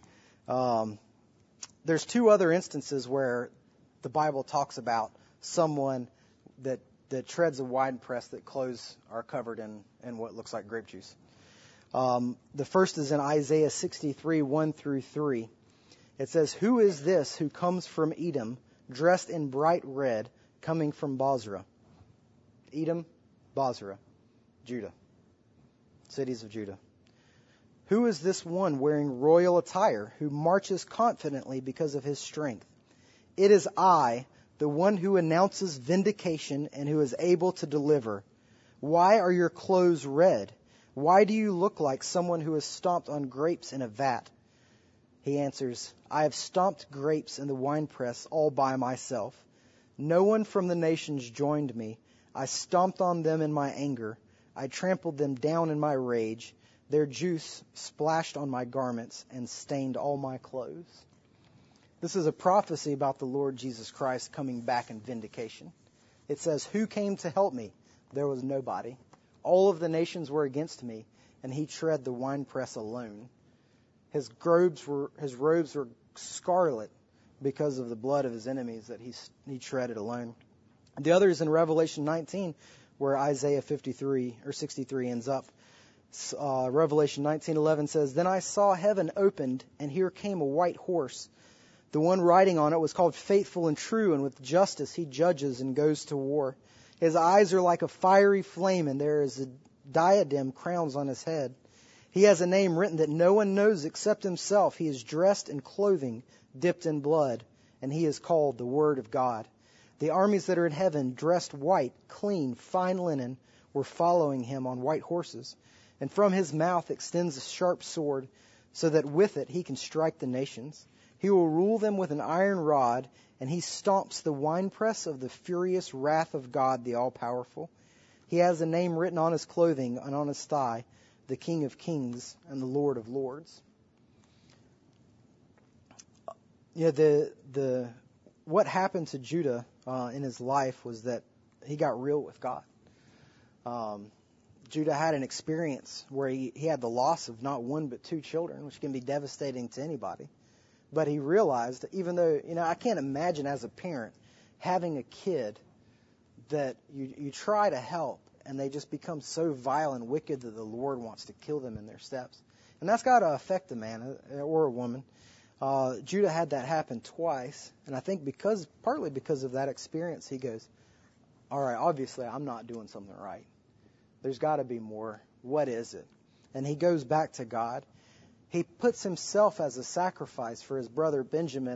There's two other instances where the Bible talks about someone that treads a winepress that clothes are covered in what looks like grape juice. The first is in Isaiah 63:1 through 3. It says, "Who is this who comes from Edom, dressed in bright red, coming from Bozrah?" Edom, Bozrah, Judah, cities of Judah. "Who is this one wearing royal attire, who marches confidently because of his strength? It is I, the one who announces vindication and who is able to deliver. Why are your clothes red? Why do you look like someone who has stomped on grapes in a vat?" He answers, "I have stomped grapes in the winepress all by myself. No one from the nations joined me. I stomped on them in my anger. I trampled them down in my rage. Their juice splashed on my garments and stained all my clothes." This is a prophecy about the Lord Jesus Christ coming back in vindication. It says, "Who came to help me? There was nobody. All of the nations were against me, and he tread the winepress alone. His robes were scarlet because of the blood of his enemies that he treaded alone." The other is in Revelation 19, where Isaiah 63 ends up. Revelation 19:11 says, "Then I saw heaven opened, and here came a white horse. The one riding on it was called Faithful and True, and with justice he judges and goes to war. His eyes are like a fiery flame, and there is a diadem crowns on his head. He has a name written that no one knows except himself. He is dressed in clothing dipped in blood, and he is called the Word of God. The armies that are in heaven, dressed white, clean, fine linen, were following him on white horses. And from his mouth extends a sharp sword, so that with it he can strike the nations. He will rule them with an iron rod, and he stomps the winepress of the furious wrath of God, the all-powerful. He has a name written on his clothing and on his thigh, the King of Kings and the Lord of Lords." What happened to Judah in his life was that he got real with God. Judah had an experience where he had the loss of not one but two children, which can be devastating to anybody. But he realized, even though, I can't imagine as a parent having a kid that you try to help and they just become so vile and wicked that the Lord wants to kill them in their steps. And that's got to affect a man or a woman. Judah had that happen twice. And I think partly because of that experience, he goes, all right, obviously I'm not doing something right. There's got to be more. What is it? And he goes back to God. He puts himself as a sacrifice for his brother Benjamin,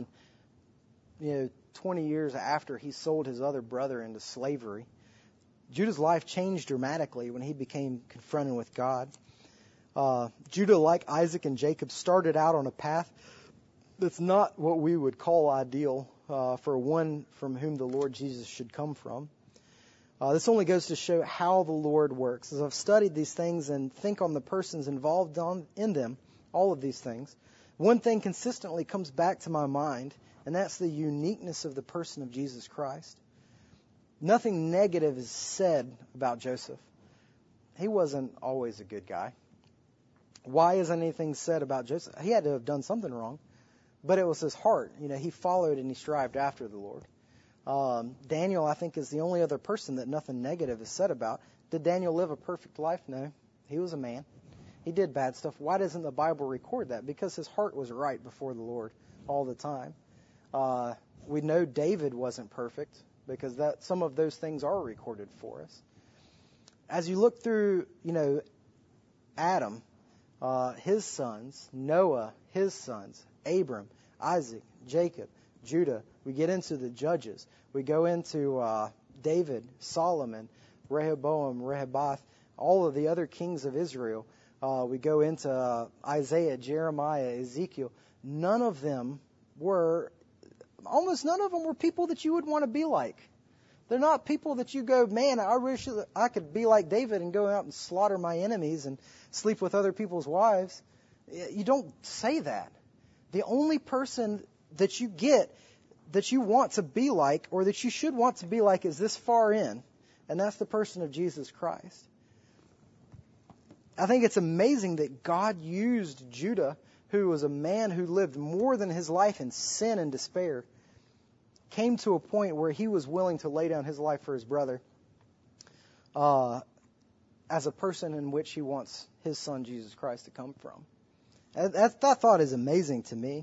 20 years after he sold his other brother into slavery. Judah's life changed dramatically when he became confronted with God. Judah, like Isaac and Jacob, started out on a path that's not what we would call ideal for one from whom the Lord Jesus should come from. This only goes to show how the Lord works. As I've studied these things and think on the persons involved in them, all of these things, one thing consistently comes back to my mind, and that's the uniqueness of the person of Jesus Christ. Nothing negative is said about Joseph. He wasn't always a good guy. Why isn't anything said about Joseph? He had to have done something wrong, but it was his heart. He followed and he strived after the Lord. Daniel, I think, is the only other person that nothing negative is said about. Did Daniel live a perfect life? No. He was a man. He did bad stuff. Why doesn't the Bible record that? Because his heart was right before the Lord all the time. We know David wasn't perfect because some of those things are recorded for us. As you look through, Adam, his sons, Noah, his sons, Abram, Isaac, Jacob, Judah. We get into the Judges. We go into David, Solomon, Rehoboam, Rehoboth, all of the other kings of Israel. We go into Isaiah, Jeremiah, Ezekiel. Almost none of them were people that you would want to be like. They're not people that you go, man, I wish I could be like David and go out and slaughter my enemies and sleep with other people's wives. You don't say that. The only person that you get that you want to be like, or that you should want to be like, is this far in, and that's the person of Jesus Christ. I think it's amazing that God used Judah, who was a man who lived more than his life in sin and despair, came to a point where he was willing to lay down his life for his brother as a person in which he wants his son Jesus Christ to come from. That thought is amazing to me.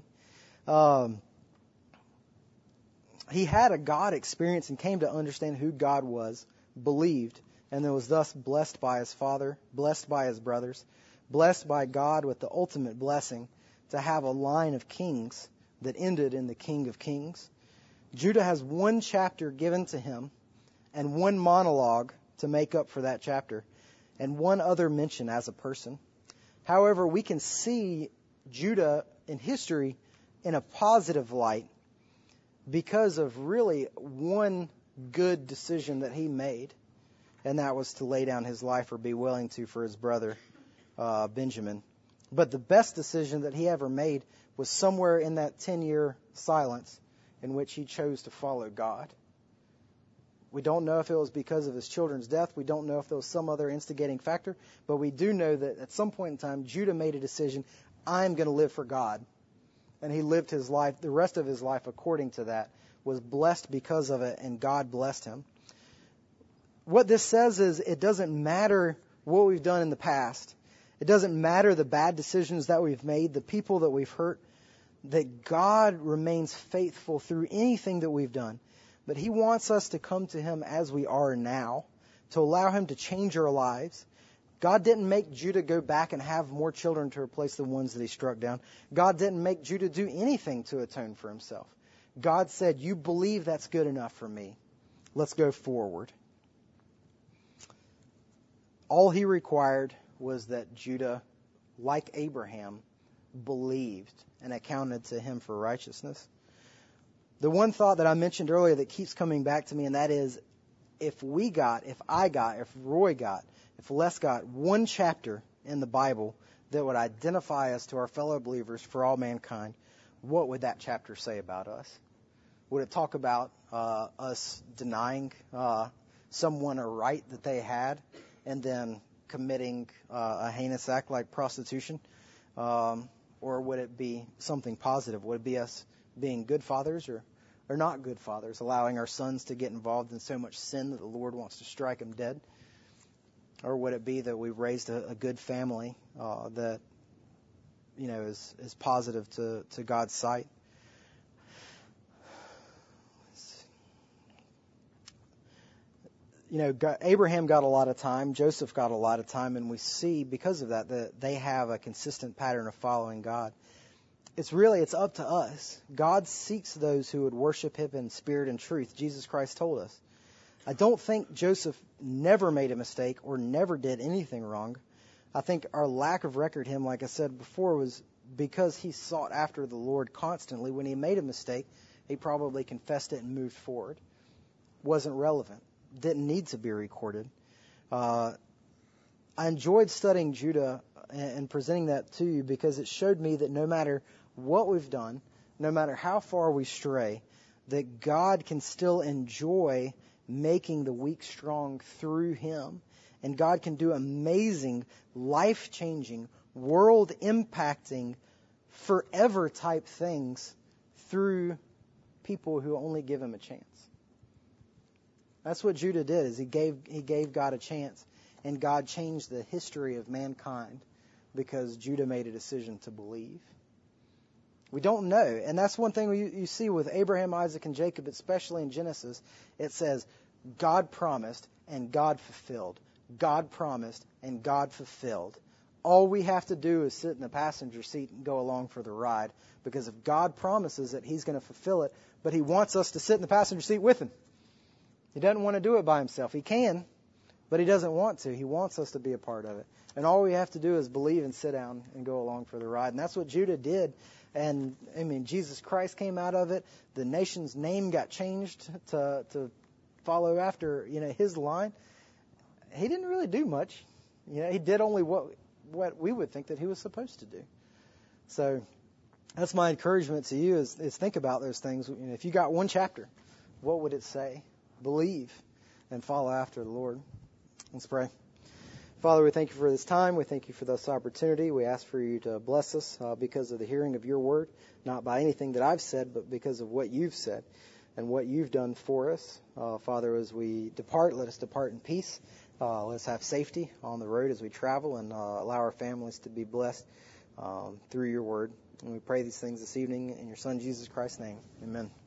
He had a God experience and came to understand who God was, believed, and then was thus blessed by his father, blessed by his brothers, blessed by God with the ultimate blessing to have a line of kings that ended in the King of Kings. Judah has one chapter given to him and one monologue to make up for that chapter and one other mention as a person. However, we can see Judah in history in a positive light because of really one good decision that he made, and that was to lay down his life or be willing to for his brother Benjamin. But the best decision that he ever made was somewhere in that 10-year silence in which he chose to follow God. We don't know if it was because of his children's death. We don't know if there was some other instigating factor. But we do know that at some point in time, Judah made a decision, I'm going to live for God. And he lived his life, the rest of his life according to that, was blessed because of it, and God blessed him. What this says is it doesn't matter what we've done in the past. It doesn't matter the bad decisions that we've made, the people that we've hurt, that God remains faithful through anything that we've done. But he wants us to come to him as we are now, to allow him to change our lives. God didn't make Judah go back and have more children to replace the ones that he struck down. God didn't make Judah do anything to atone for himself. God said, you believe that's good enough for me. Let's go forward. All he required was that Judah, like Abraham, believed and accounted to him for righteousness. The one thought that I mentioned earlier that keeps coming back to me, and that is, if Roy got, if Les got one chapter in the Bible that would identify us to our fellow believers for all mankind, what would that chapter say about us? Would it talk about us denying someone a right that they had and then committing a heinous act like prostitution? Or would it be something positive? Would it be us being good fathers or not good fathers, allowing our sons to get involved in so much sin that the Lord wants to strike them dead? Or would it be that we've raised a good family that is positive to God's sight? Abraham got a lot of time, Joseph got a lot of time, and we see because of that they have a consistent pattern of following God. It's up to us. God seeks those who would worship him in spirit and truth. Jesus Christ told us. I don't think Joseph never made a mistake or never did anything wrong. I think our lack of record him, like I said before, was because he sought after the Lord constantly. When he made a mistake, he probably confessed it and moved forward. Wasn't relevant. Didn't need to be recorded. I enjoyed studying Judah and presenting that to you because it showed me that no matter what we've done, no matter how far we stray, that God can still enjoy making the weak strong through him. And God can do amazing, life-changing, world-impacting, forever type things through people who only give him a chance. That's what Judah did, is he gave God a chance, and God changed the history of mankind because Judah made a decision to believe. We don't know, and that's one thing you see with Abraham, Isaac, and Jacob, especially in Genesis. It says, God promised and God fulfilled. God promised and God fulfilled. All we have to do is sit in the passenger seat and go along for the ride, because if God promises that he's going to fulfill it, but he wants us to sit in the passenger seat with him. He doesn't want to do it by himself. He can, but he doesn't want to. He wants us to be a part of it. And all we have to do is believe and sit down and go along for the ride. And that's what Judah did. And, Jesus Christ came out of it. The nation's name got changed to follow after, his line, he didn't really do much. He did only what we would think that he was supposed to do. So that's my encouragement to you is think about those things. If you got one chapter, what would it say? Believe and follow after the Lord. Let's pray. Father, we thank you for this time. We thank you for this opportunity. We ask for you to bless us because of the hearing of your word, not by anything that I've said, but because of what you've said and what you've done for us. Father, as we depart, let us depart in peace. Let us have safety on the road as we travel and allow our families to be blessed through your word. And we pray these things this evening in your Son, Jesus Christ's name. Amen.